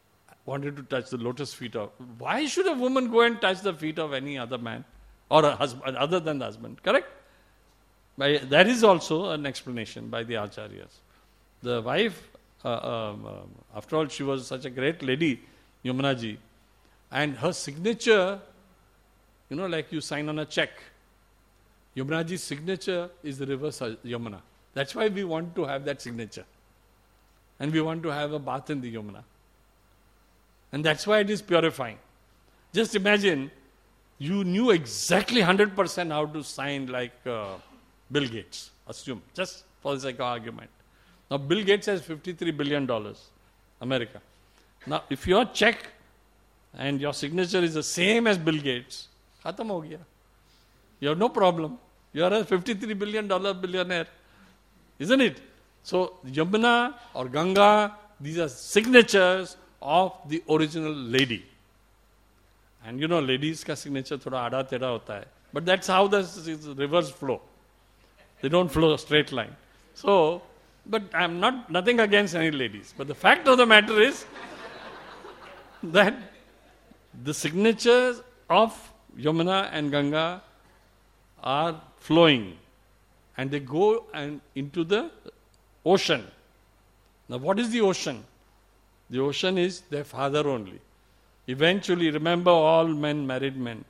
wanted to touch the lotus feet of... Why should a woman go and touch the feet of any other man or a husband other than the husband? Correct? By, that is also an explanation by the Acharyas. The wife, uh, um, um, after all, she was such a great lady, Yamuna ji, and her signature, you know, like you sign on a check. Yamuna ji's signature is the reverse of Yamuna. That's why we want to have that signature. And we want to have a bath in the Yamuna. And that's why it is purifying. Just imagine, you knew exactly one hundred percent how to sign like uh, Bill Gates, assume, just for the sake of argument. Now Bill Gates has fifty-three billion dollars, America. Now if your check and your signature is the same as Bill Gates, khatam ho gaya. You have no problem. You are a fifty-three billion dollars billionaire. Isn't it? So Yamuna or Ganga, these are signatures of the original lady. And you know, ladies' ka signature thoda ada teda hota hai. But that's how the rivers flow. They don't flow a straight line. So, but I'm not nothing against any ladies. But the fact of the matter is that the signatures of Yamuna and Ganga are flowing. And they go and into the ocean. Now what is the ocean? The ocean is their father only. Eventually, remember, all men, married men,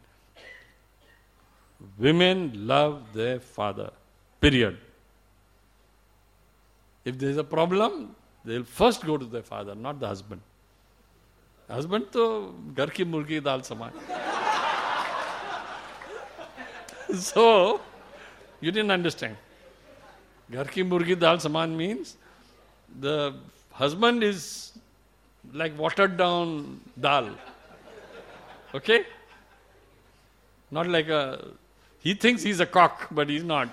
women love their father. Period. If there is a problem, they will first go to their father, not the husband. Husband to ghar ki murgi dal saman. So, you didn't understand. Ghar ki murgi dal saman means the husband is like watered down dal. Okay? Not like a... He thinks he's a cock, but he's not.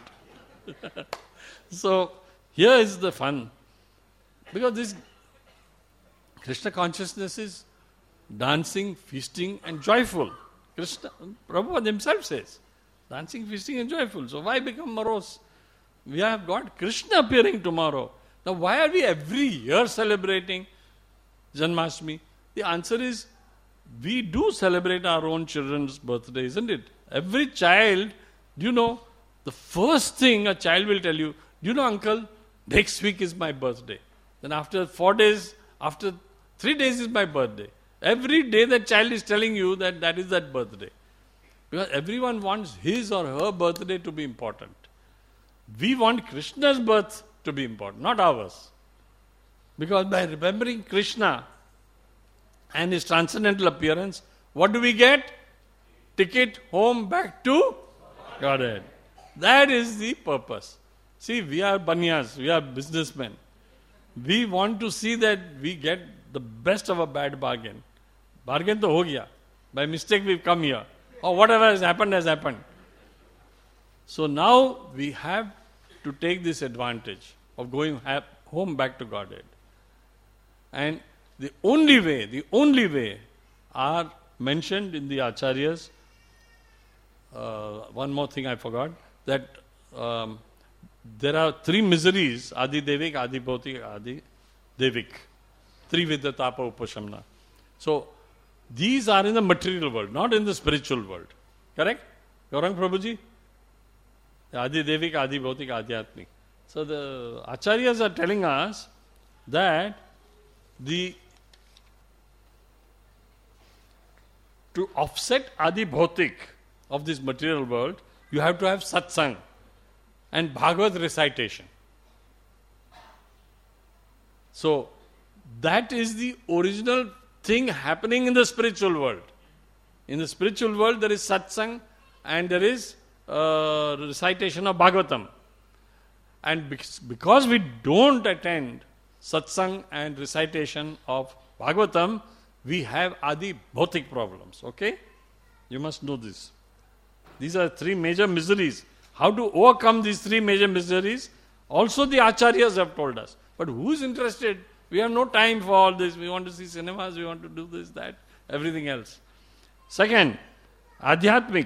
So, here is the fun. Because this Krishna consciousness is dancing, feasting and joyful. Krishna, Prabhupada himself says, dancing, feasting and joyful. So why become morose? We have got Krishna appearing tomorrow. Now why are we every year celebrating Janmashtami? The answer is, we do celebrate our own children's birthday, isn't it? Every child, do you know, the first thing a child will tell you, do you know, uncle, next week is my birthday. Then after four days, after three days is my birthday. Every day that child is telling you that that is that birthday. Because everyone wants his or her birthday to be important. We want Krishna's birth to be important, not ours. Because by remembering Krishna and his transcendental appearance, what do we get? Ticket home back to Godhead. That is the purpose. See, we are banyas, we are businessmen. We want to see that we get the best of a bad bargain. Bargain to ho gaya. By mistake we've come here. Or whatever has happened has happened. So now we have to take this advantage of going home back to Godhead. And the only way, the only way are mentioned in the Acharyas. Uh, one more thing I forgot, that um, there are three miseries, Adi Devik, Adi Bhautik, Adi Devik. Three Vidya Tapa Upashamna. So, these are in the material world, not in the spiritual world. Correct? Gaurang Prabhuji? Adi Devik, Adi Bhautik, Adi Atmik. So, the Acharyas are telling us that the to offset Adi Bhautik of this material world, you have to have satsang and Bhagavad recitation. So, that is the original thing happening in the spiritual world. In the spiritual world, there is satsang and there is uh, recitation of Bhagavatam. And because we don't attend satsang and recitation of Bhagavatam, we have Adi Bhautik problems. Okay? You must know this. These are three major miseries. How to overcome these three major miseries? Also the Acharyas have told us. But who is interested? We have no time for all this. We want to see cinemas, we want to do this, that, everything else. Second, Adhyatmik.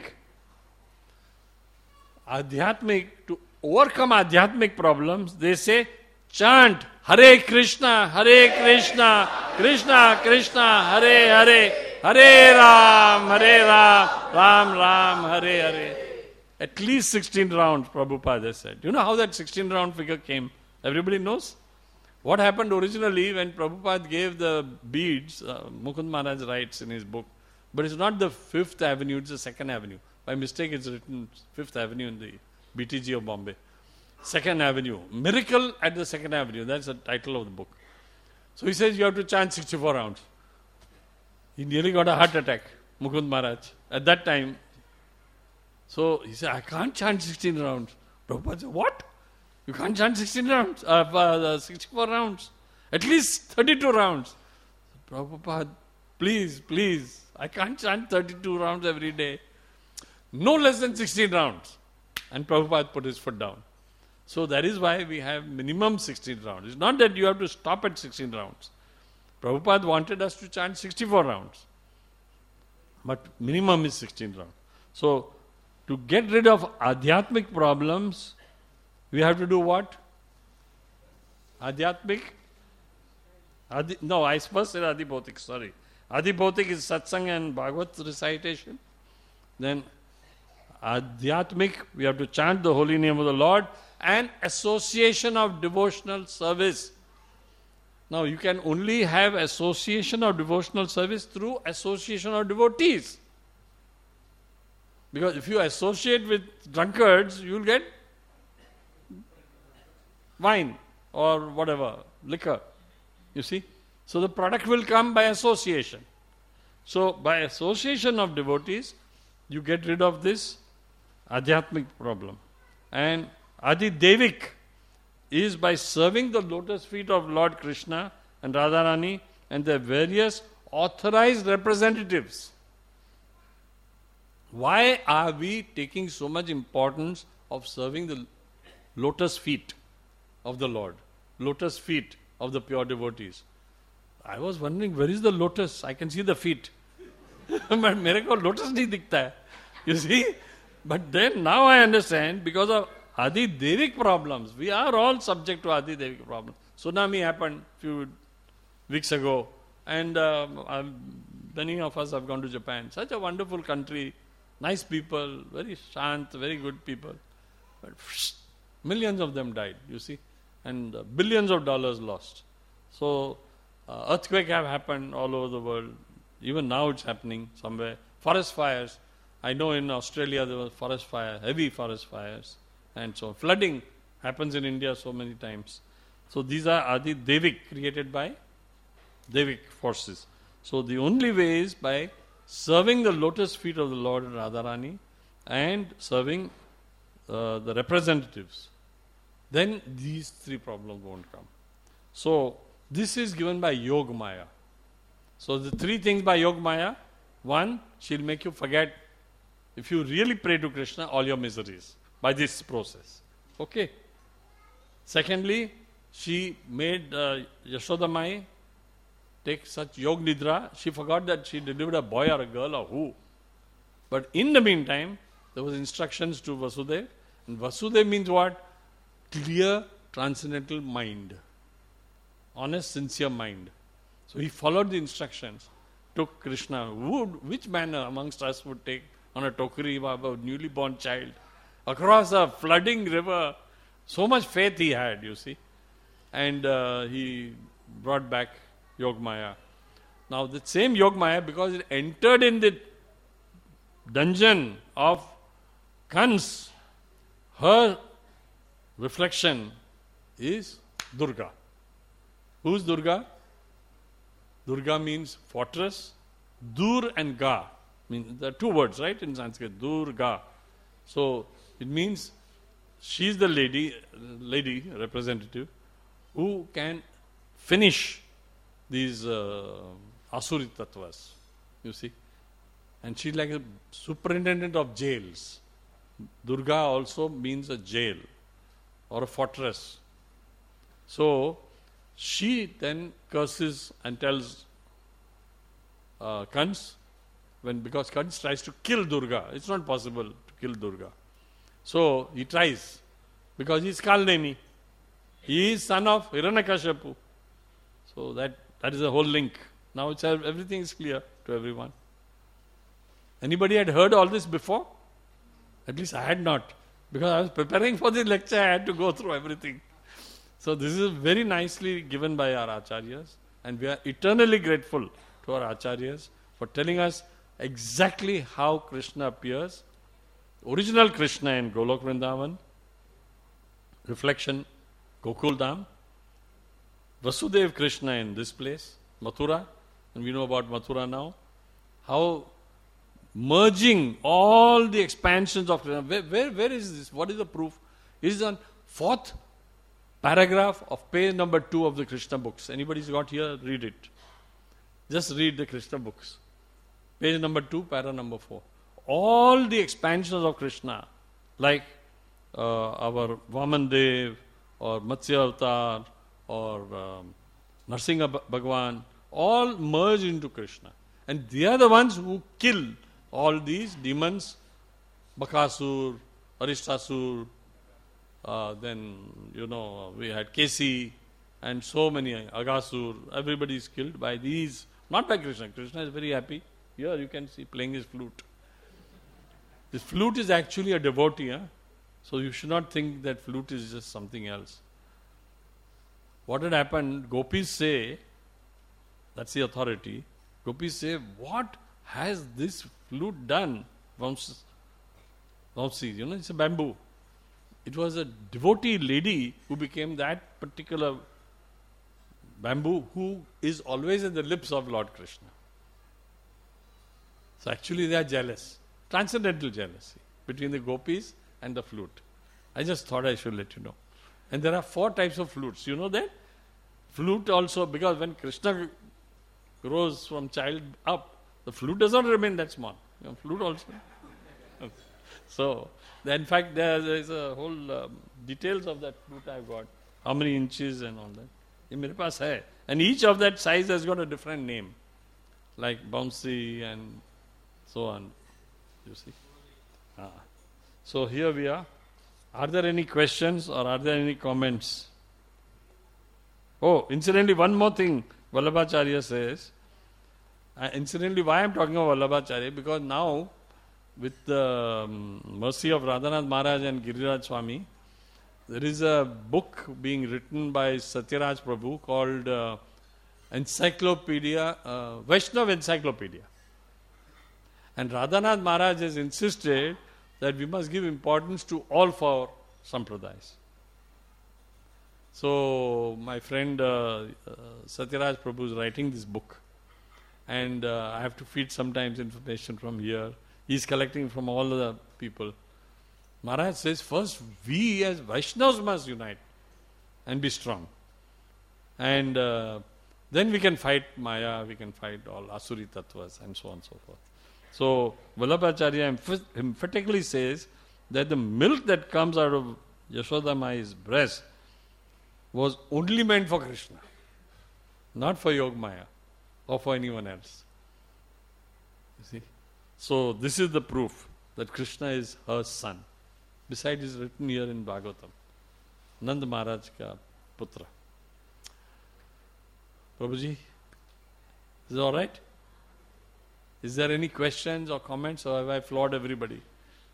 Adhyatmik, to overcome Adhyatmik problems, they say, chant Hare Krishna, Hare Krishna, Krishna Krishna, Hare Hare, Hare Ram, Hare Ram, Ram Ram, Hare Hare. At least sixteen rounds, Prabhupada said. You know how that sixteen round figure came? Everybody knows? What happened originally when Prabhupada gave the beads, uh, Mukund Maharaj writes in his book, but it's not the Fifth Avenue, it's the Second Avenue. By mistake, it's written Fifth Avenue in the B T G of Bombay. Second Avenue. Miracle at the Second Avenue. That's the title of the book. So he says you have to chant sixty-four rounds. He nearly got a heart attack, Mukund Maharaj, at that time. So he said, I can't chant sixteen rounds. Prabhupada said, what? You can't chant sixteen rounds, uh, uh, sixty-four rounds, at least thirty-two rounds. Prabhupada, please, please, I can't chant thirty-two rounds every day. No less than sixteen rounds. And Prabhupada put his foot down. So that is why we have minimum sixteen rounds. It's not that you have to stop at sixteen rounds. Prabhupada wanted us to chant sixty-four rounds. But minimum is sixteen rounds. So to get rid of adhyatmic problems, we have to do what? Adhyatmik? Adi, no, I first said Adhibhautik, sorry. Adhibhautik is satsang and Bhagavad recitation. Then Adhyatmik, we have to chant the holy name of the Lord and association of devotional service. Now you can only have association of devotional service through association of devotees. Because if you associate with drunkards, you will get wine or whatever, liquor. You see? So the product will come by association. So by association of devotees, you get rid of this adhyatmic problem. And Adi Devik is by serving the lotus feet of Lord Krishna and Radharani and their various authorized representatives. Why are we taking so much importance of serving the lotus feet of the Lord? Lotus feet of the pure devotees. I was wondering, where is the lotus? I can see the feet. But mere ko lotus nahi dikhta hai. You see? But then now I understand, because of Adi Devik problems, we are all subject to Adi Devik problems. Tsunami happened a few weeks ago, and uh, many of us have gone to Japan. Such a wonderful country, nice people, very shant, very good people. But millions of them died, you see, and uh, billions of dollars lost. So, uh, earthquake have happened all over the world. Even now it's happening somewhere. Forest fires. I know in Australia there were forest fires, heavy forest fires. And so flooding happens in India so many times. So these are Adi Devik, created by Devik forces. So the only way is by serving the lotus feet of the Lord Radharani and serving uh, the representatives. Then these three problems won't come. So this is given by Yog Maya. So the three things by Yog Maya. One, she'll make you forget, if you really pray to Krishna, all your miseries by this process. Okay. Secondly, she made uh, Yashoda Mai take such Yog Nidra. She forgot that she delivered a boy or a girl or who. But in the meantime, there was instructions to Vasudev. And Vasudev means what? Clear, transcendental mind. Honest, sincere mind. So he followed the instructions, took Krishna. Who, which man amongst us would take on a tokri of a newly born child across a flooding river? So much faith he had, you see. And uh, he brought back Yog Maya. Now the same Yog Maya, because it entered in the dungeon of Kans, her reflection is Durga. Who's Durga? Durga means fortress. Dur and Ga. Mean, there are two words, right, in Sanskrit. Durga. So it means she is the lady, lady representative who can finish these uh, Asuri Tattvas. You see? And she's like a superintendent of jails. Durga also means a jail or a fortress. So she then curses and tells uh, Kans, when, because Kans tries to kill Durga. It's not possible to kill Durga. So he tries, because he's Kalnemi. He is son of Hiranyakashipu. So that, that is the whole link. Now it's, everything is clear to everyone. Anybody had heard all this before? At least I had not. Because I was preparing for this lecture, I had to go through everything. So this is very nicely given by our Acharyas. And we are eternally grateful to our Acharyas for telling us exactly how Krishna appears. Original Krishna in Golok Vrindavan, reflection Gokul Dham, Vasudev Krishna in this place, Mathura, and we know about Mathura now. How merging all the expansions of Krishna. Where, where, where is this? What is the proof? It is on fourth paragraph of page number two of the Krishna books. Anybody's got here? Read it. Just read the Krishna books. Page number two, para number four. All the expansions of Krishna, like uh, our Vaman Dev, or Matsya Avatar, or um, Narsingha Bhagwan, all merge into Krishna. And they are the ones who kill all these demons, Bakasur, Arishtasur, uh, then, you know, we had Kesi, and so many, Agasur, everybody is killed by these, not by Krishna. Krishna is very happy. Here you can see playing his flute. This flute is actually a devotee, huh? So you should not think that flute is just something else. What had happened, gopis say, that's the authority, gopis say, what has this flute done? Vamsi, you know, it's a bamboo. It was a devotee lady who became that particular bamboo who is always in the lips of Lord Krishna. So actually they are jealous. Transcendental jealousy between the gopis and the flute. I just thought I should let you know. And there are four types of flutes. You know that? Flute also, because when Krishna grows from child up, the flute does not remain that small. You know, flute also. So, in fact, there is a whole um, details of that flute I've got. How many inches and all that. In mere paas hai. And each of that size has got a different name. Like bouncy and so on. You see? Ah. So here we are. Are there any questions or are there any comments? Oh, incidentally, one more thing Vallabhacharya says. Uh, incidentally, why I am talking of Vallabhacharya? Because now, with the um, mercy of Radhanath Maharaj and Giriraj Swami, there is a book being written by Satyaraj Prabhu called uh, Encyclopedia, uh, Vaishnav Encyclopedia. And Radhanath Maharaj has insisted that we must give importance to all four sampradayas. So, my friend uh, uh, Satyaraj Prabhu is writing this book. And uh, I have to feed sometimes information from here. He is collecting from all the people. Maharaj says, first we as Vaishnavas must unite and be strong. And uh, then we can fight Maya, we can fight all Asuri Tattvas and so on and so forth. So, Vallabhacharya emphatically says that the milk that comes out of Yashoda Mai's breast was only meant for Krishna, not for Yog Maya or for anyone else. You see? So, this is the proof that Krishna is her son. Besides, it is written here in Bhagavatam. Nand Maharaj ka putra. Prabhuji, is it alright? Is there any questions or comments, or have I flawed everybody?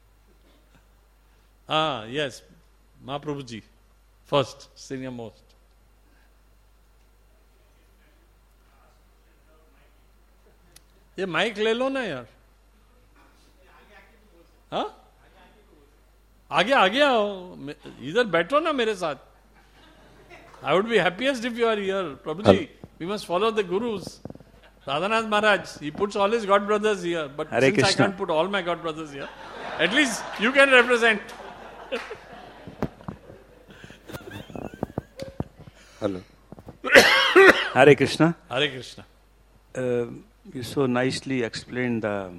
Ah, yes. Mahaprabhuji. First, senior most. ये mic ले लो ना यार. हाँ? आगे आगे आओ. इधर बैठो ना मेरे साथ. I would be happiest if you are here. Prabhuji, we must follow the gurus. Radhanath Maharaj, he puts all his god brothers here, but Hare since Krishna. I can't put all my god brothers here, at least you can represent. Hello. Hare Krishna. Hare Krishna. Uh, you so nicely explained the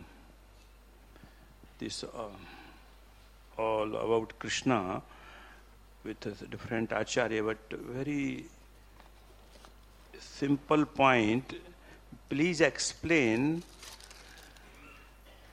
this uh, all about Krishna with a different acharya, but very simple point. Please explain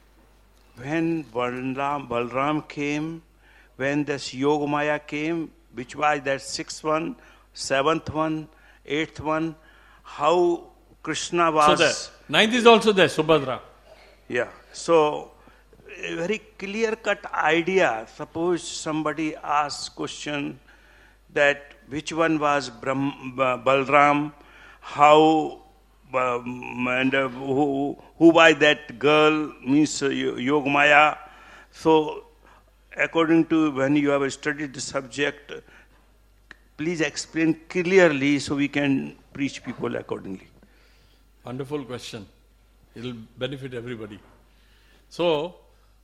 when Balram, Balram came, when this Yogamaya came, which was that sixth one, seventh one, eighth one, how Krishna was... So the ninth is also there, Subhadra. Yeah. So, a very clear-cut idea. Suppose somebody asks question that which one was Brahm, Balram, how um, and uh, who, who was that girl, means uh, Yogamaya. So, according to when you have studied the subject, please explain clearly so we can preach people accordingly. Wonderful question. It will benefit everybody. So,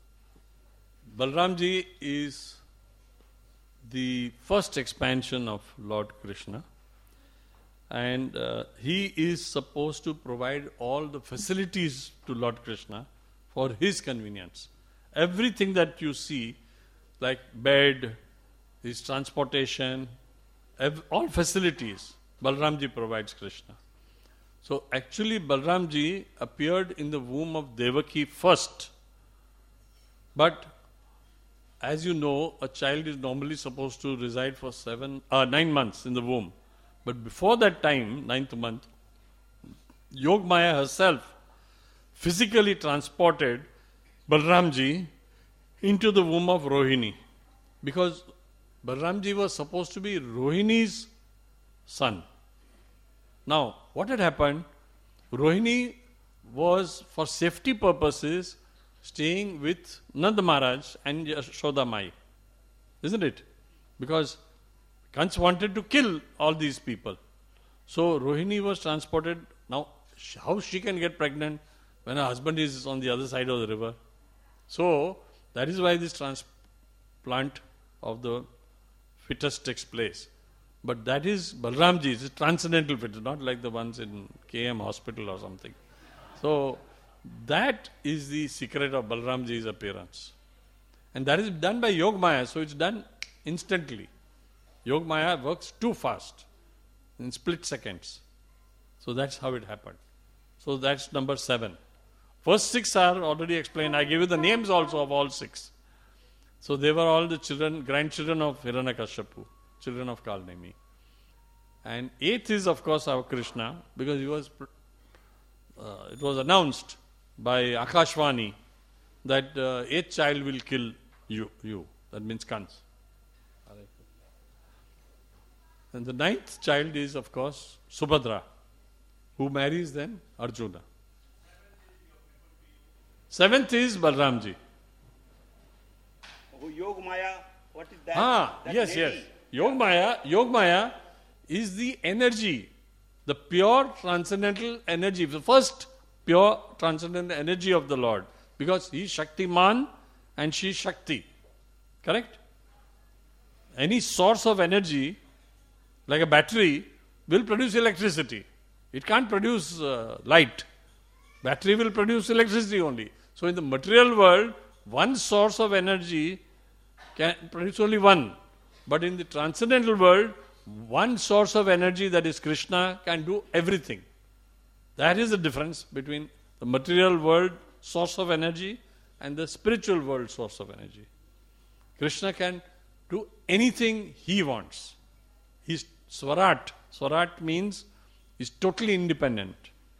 Balramji is the first expansion of Lord Krishna, and uh, he is supposed to provide all the facilities to Lord Krishna for his convenience. Everything that you see, like bed, his transportation, ev- all facilities, Balramji provides Krishna. So actually Balramji appeared in the womb of Devaki first. But as you know, a child is normally supposed to reside for seven, uh, nine months in the womb. But before that time, ninth month, Yogamaya herself physically transported Balramji into the womb of Rohini. Because Balramji was supposed to be Rohini's son. Now, what had happened? Rohini was, for safety purposes, staying with Nanda Maharaj and Yashoda Mai. Isn't it? Because Kans wanted to kill all these people. So, Rohini was transported. Now, how she can get pregnant when her husband is on the other side of the river? So, that is why this transplant of the fetus takes place. But that is Balramji's, it's transcendental fetus, not like the ones in K M hospital or something. So, that is the secret of Balramji's appearance. And that is done by Yogamaya, so it's done instantly. Yogamaya works too fast, in split seconds. So that's how it happened. So that's number seven. First six are already explained. I gave you the names also of all six. So they were all the children, grandchildren of Hiranyakashipu, children of Kalnemi. And eighth is of course our Krishna, because he was, uh, it was announced by Akashvani that uh, eighth child will kill you. you. That means Kans. And the ninth child is of course Subhadra, who marries then Arjuna. Seventh is Balramji. Oh, Yogamaya, what is that? Ah, that yes, lady? yes. Yogamaya, Yogamaya is the energy, the pure transcendental energy, the first pure transcendental energy of the Lord. Because he is Shaktiman and she is Shakti. Correct? Any source of energy, like a battery, will produce electricity. It can't produce uh, light. Battery will produce electricity only. So in the material world, one source of energy can produce only one. But in the transcendental world, one source of energy, that is Krishna, can do everything. That is the difference between the material world source of energy and the spiritual world source of energy. Krishna can do anything he wants. He's Swarat. Swarat means he's totally independent.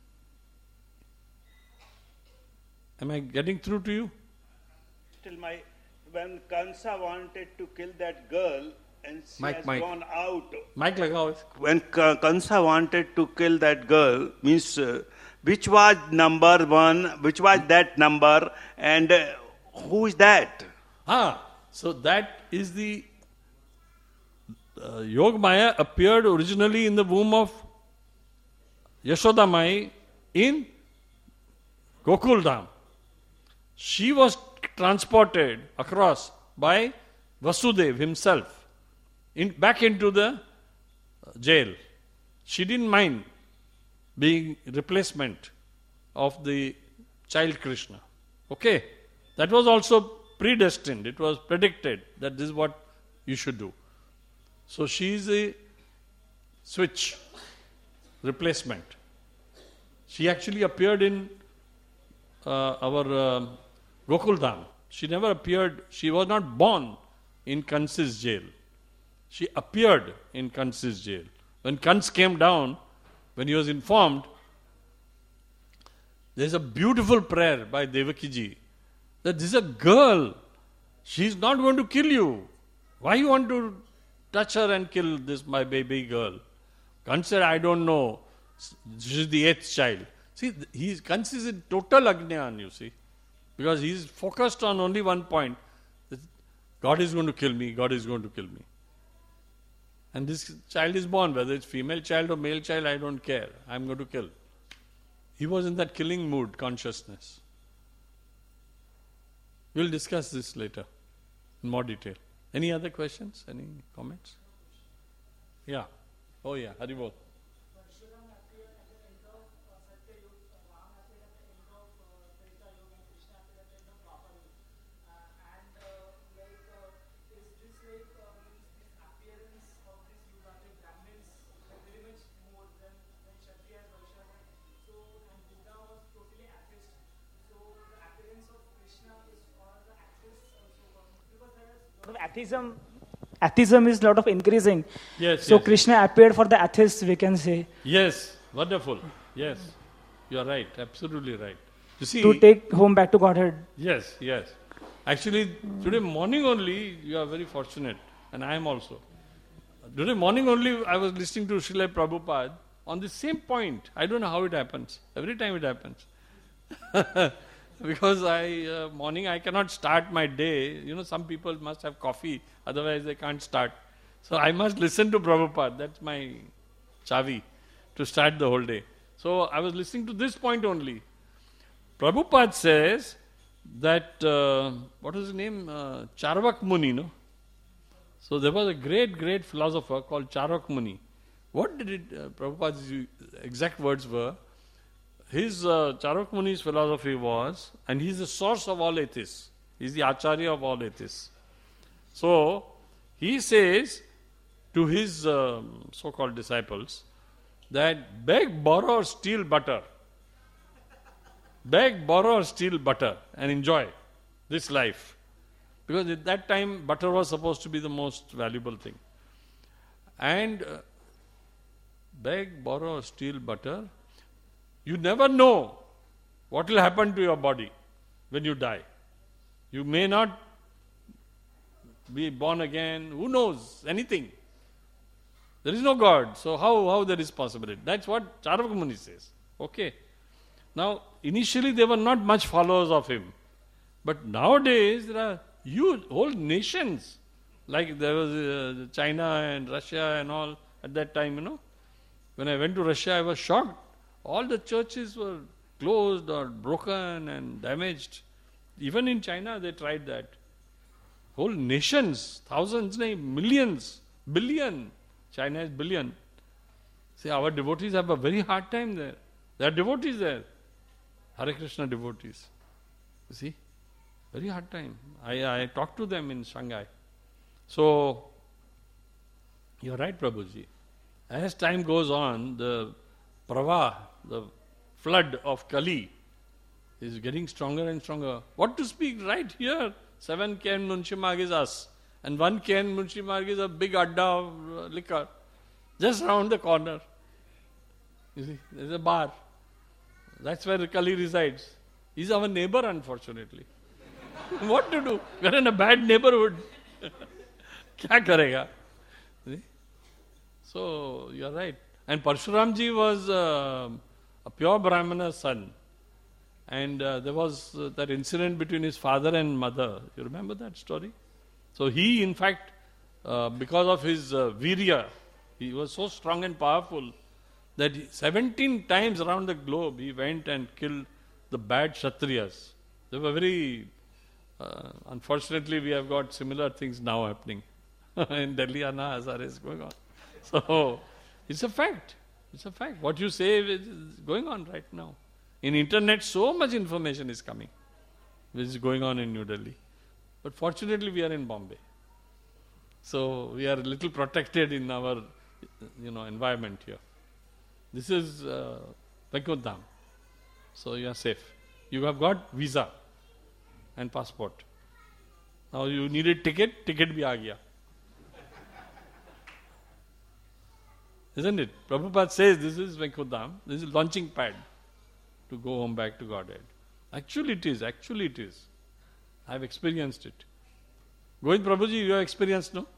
Am I getting through to you? Till my, when Kansa wanted to kill that girl and she Mike, has Mike. gone out. Mike lagao. When Ka- Kansa wanted to kill that girl, means uh, which was number one, which was that number, and uh, who is that? Ah, so that is the uh, Yogamaya appeared originally in the womb of Yashoda Mai in Gokul Dham. She was transported across by Vasudev himself in, back into the jail. She didn't mind being replacement of the child Krishna. Okay? That was also predestined. It was predicted that this is what you should do. So she is a switch, replacement. She actually appeared in uh, our uh, Gokul Dham. She never appeared, she was not born in Kansi's jail. she appeared in Kansa's jail. When Kans came down, when he was informed, there's a beautiful prayer by Devakiji that this is a girl. She's not going to kill you. Why you want to touch her and kill this, my baby girl? Kans said, I don't know. This is the eighth child. See, he's, Kans is in total Agnan, you see. Because he's focused on only one point. That God is going to kill me. God is going to kill me. And this child is born, whether it's female child or male child, I don't care. I'm going to kill. He was in that killing mood, consciousness. We'll discuss this later in more detail. Any other questions? Any comments? Yeah. Oh yeah, Haribol. Atheism, atheism is a lot of increasing. Yes. So yes. Krishna appeared for the atheists, we can say. Yes, wonderful. Yes, you are right. Absolutely right. You see, to take home back to Godhead. Yes, yes. Actually, today morning only, you are very fortunate, and I am also. Today morning only, I was listening to Srila Prabhupada on the same point. I don't know how it happens. Every time it happens. Because I, uh, morning I cannot start my day. You know, some people must have coffee, otherwise they can't start. So I must listen to Prabhupada. That's my chavi to start the whole day. So I was listening to this point only. Prabhupada says that, uh, what is his name? Uh, Charvak Muni, no? So there was a great, great philosopher called Charvak Muni. What did it, uh, Prabhupada's exact words were? His uh, Charvak Muni's philosophy was, and he's the source of all atheists. He's the Acharya of all atheists. So, he says to his uh, so-called disciples that beg, borrow or steal butter. Beg, borrow or steal butter and enjoy this life. Because at that time, butter was supposed to be the most valuable thing. And uh, beg, borrow or steal butter. You never know what will happen to your body when you die. You may not be born again. Who knows? Anything. There is no God. So how, how there is possibility? That's what Charvak Muni says. Okay. Now, initially there were not much followers of him. But nowadays there are huge, whole nations. Like there was uh, China and Russia and all at that time, you know. When I went to Russia, I was shocked. All the churches were closed or broken and damaged. Even in China, they tried that. Whole nations, thousands, millions, billion. China is billion. See, our devotees have a very hard time there. There are devotees there. Hare Krishna devotees. You see? Very hard time. I, I talked to them in Shanghai. So, you're right, Prabhuji. As time goes on, the Pravah, the flood of Kali, is getting stronger and stronger. What to speak right here? Seven K N Munshi Marg is us. And one K N Munshi Marg is a big adda of uh, liquor. Just round the corner. You see, there's a bar. That's where Kali resides. He's our neighbor, unfortunately. What to do? We're in a bad neighborhood. Kya karega? See? So, you're right. And Parshuramji was uh, a pure Brahmana's son. And uh, there was uh, that incident between his father and mother. You remember that story? So he, in fact, uh, because of his uh, virya, he was so strong and powerful that he, seventeen times around the globe he went and killed the bad Kshatriyas. They were very... Uh, unfortunately, we have got similar things now happening. In Delhi, Anna Hazare is going on. So... it's a fact. It's a fact. What you say is going on right now. In internet, so much information is coming, which is going on in New Delhi. But fortunately, we are in Bombay. So, we are a little protected in our, you know, environment here. This is uh, Vaikuntha Dham. So, you are safe. You have got visa and passport. Now, you needed ticket, ticket bhi aa gaya. Isn't it? Prabhupada says this is Vaikuntham, this is launching pad to go home back to Godhead. Actually it is, actually it is. I have experienced it. Govind Prabhuji, you have experienced, no?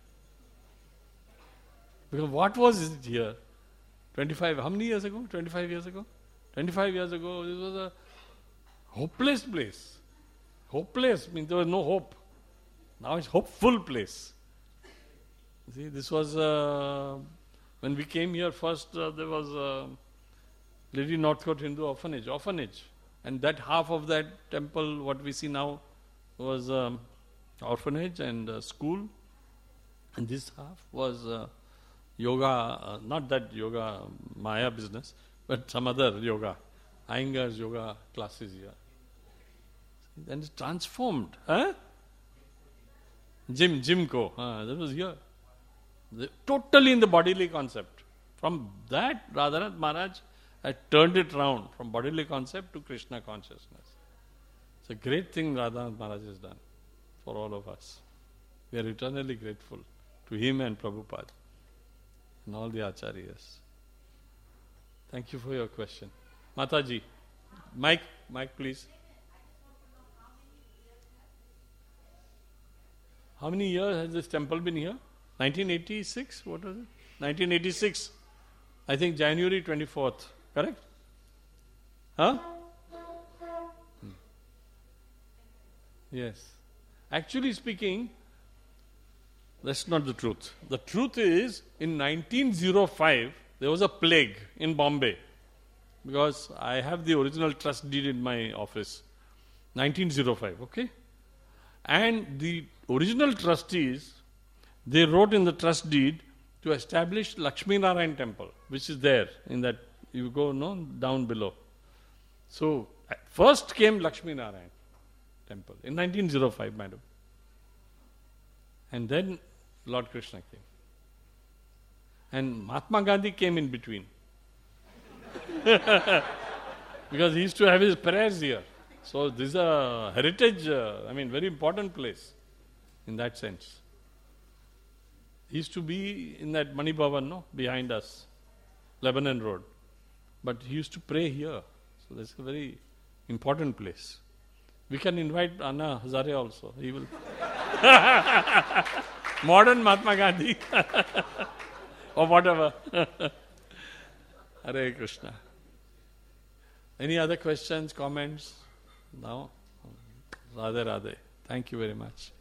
Because what was it here? twenty-five, how many years ago? twenty-five years ago? twenty-five years ago, this was a hopeless place. Hopeless means there was no hope. Now it's hopeful place. See, this was, uh, when we came here first, uh, there was uh, Lady Northcote Hindu Orphanage, orphanage. And that half of that temple, what we see now, was um, orphanage and uh, school. And this half was uh, yoga, uh, not that yoga Maya business, but some other yoga. Iyengar's yoga classes here. Then it's transformed. Huh? Jim, Jimco, uh, that was here. The, totally in the bodily concept. From that, Radhanath Maharaj had turned it round from bodily concept to Krishna consciousness. It's a great thing Radhanath Maharaj has done for all of us. We are eternally grateful to him and Prabhupada and all the Acharyas. Thank you for your question. Mataji, Mike, Mike please. How many years has this temple been here? nineteen eighty-six? What was it? nineteen eighty-six. I think January twenty-fourth. Correct? Huh? Hmm. Yes. Actually speaking, that's not the truth. The truth is, in nineteen oh five, there was a plague in Bombay. Because I have the original trust deed in my office. nineteen oh five, okay? And the original trustees, they wrote in the trust deed to establish Lakshmi Narayan temple, which is there in that, you go no, down below. So, first came Lakshmi Narayan temple in nineteen oh five, madam. And then Lord Krishna came. And Mahatma Gandhi came in between. Because he used to have his prayers here. So this is a heritage, uh, I mean, very important place in that sense. He used to be in that Mani Bhavan, no, behind us, Lebanon Road. But he used to pray here. So that's a very important place. We can invite Anna Hazare also. He will. Modern Mahatma Gandhi. Or whatever. Hare Krishna. Any other questions, comments? No? Radhe Radhe. Thank you very much.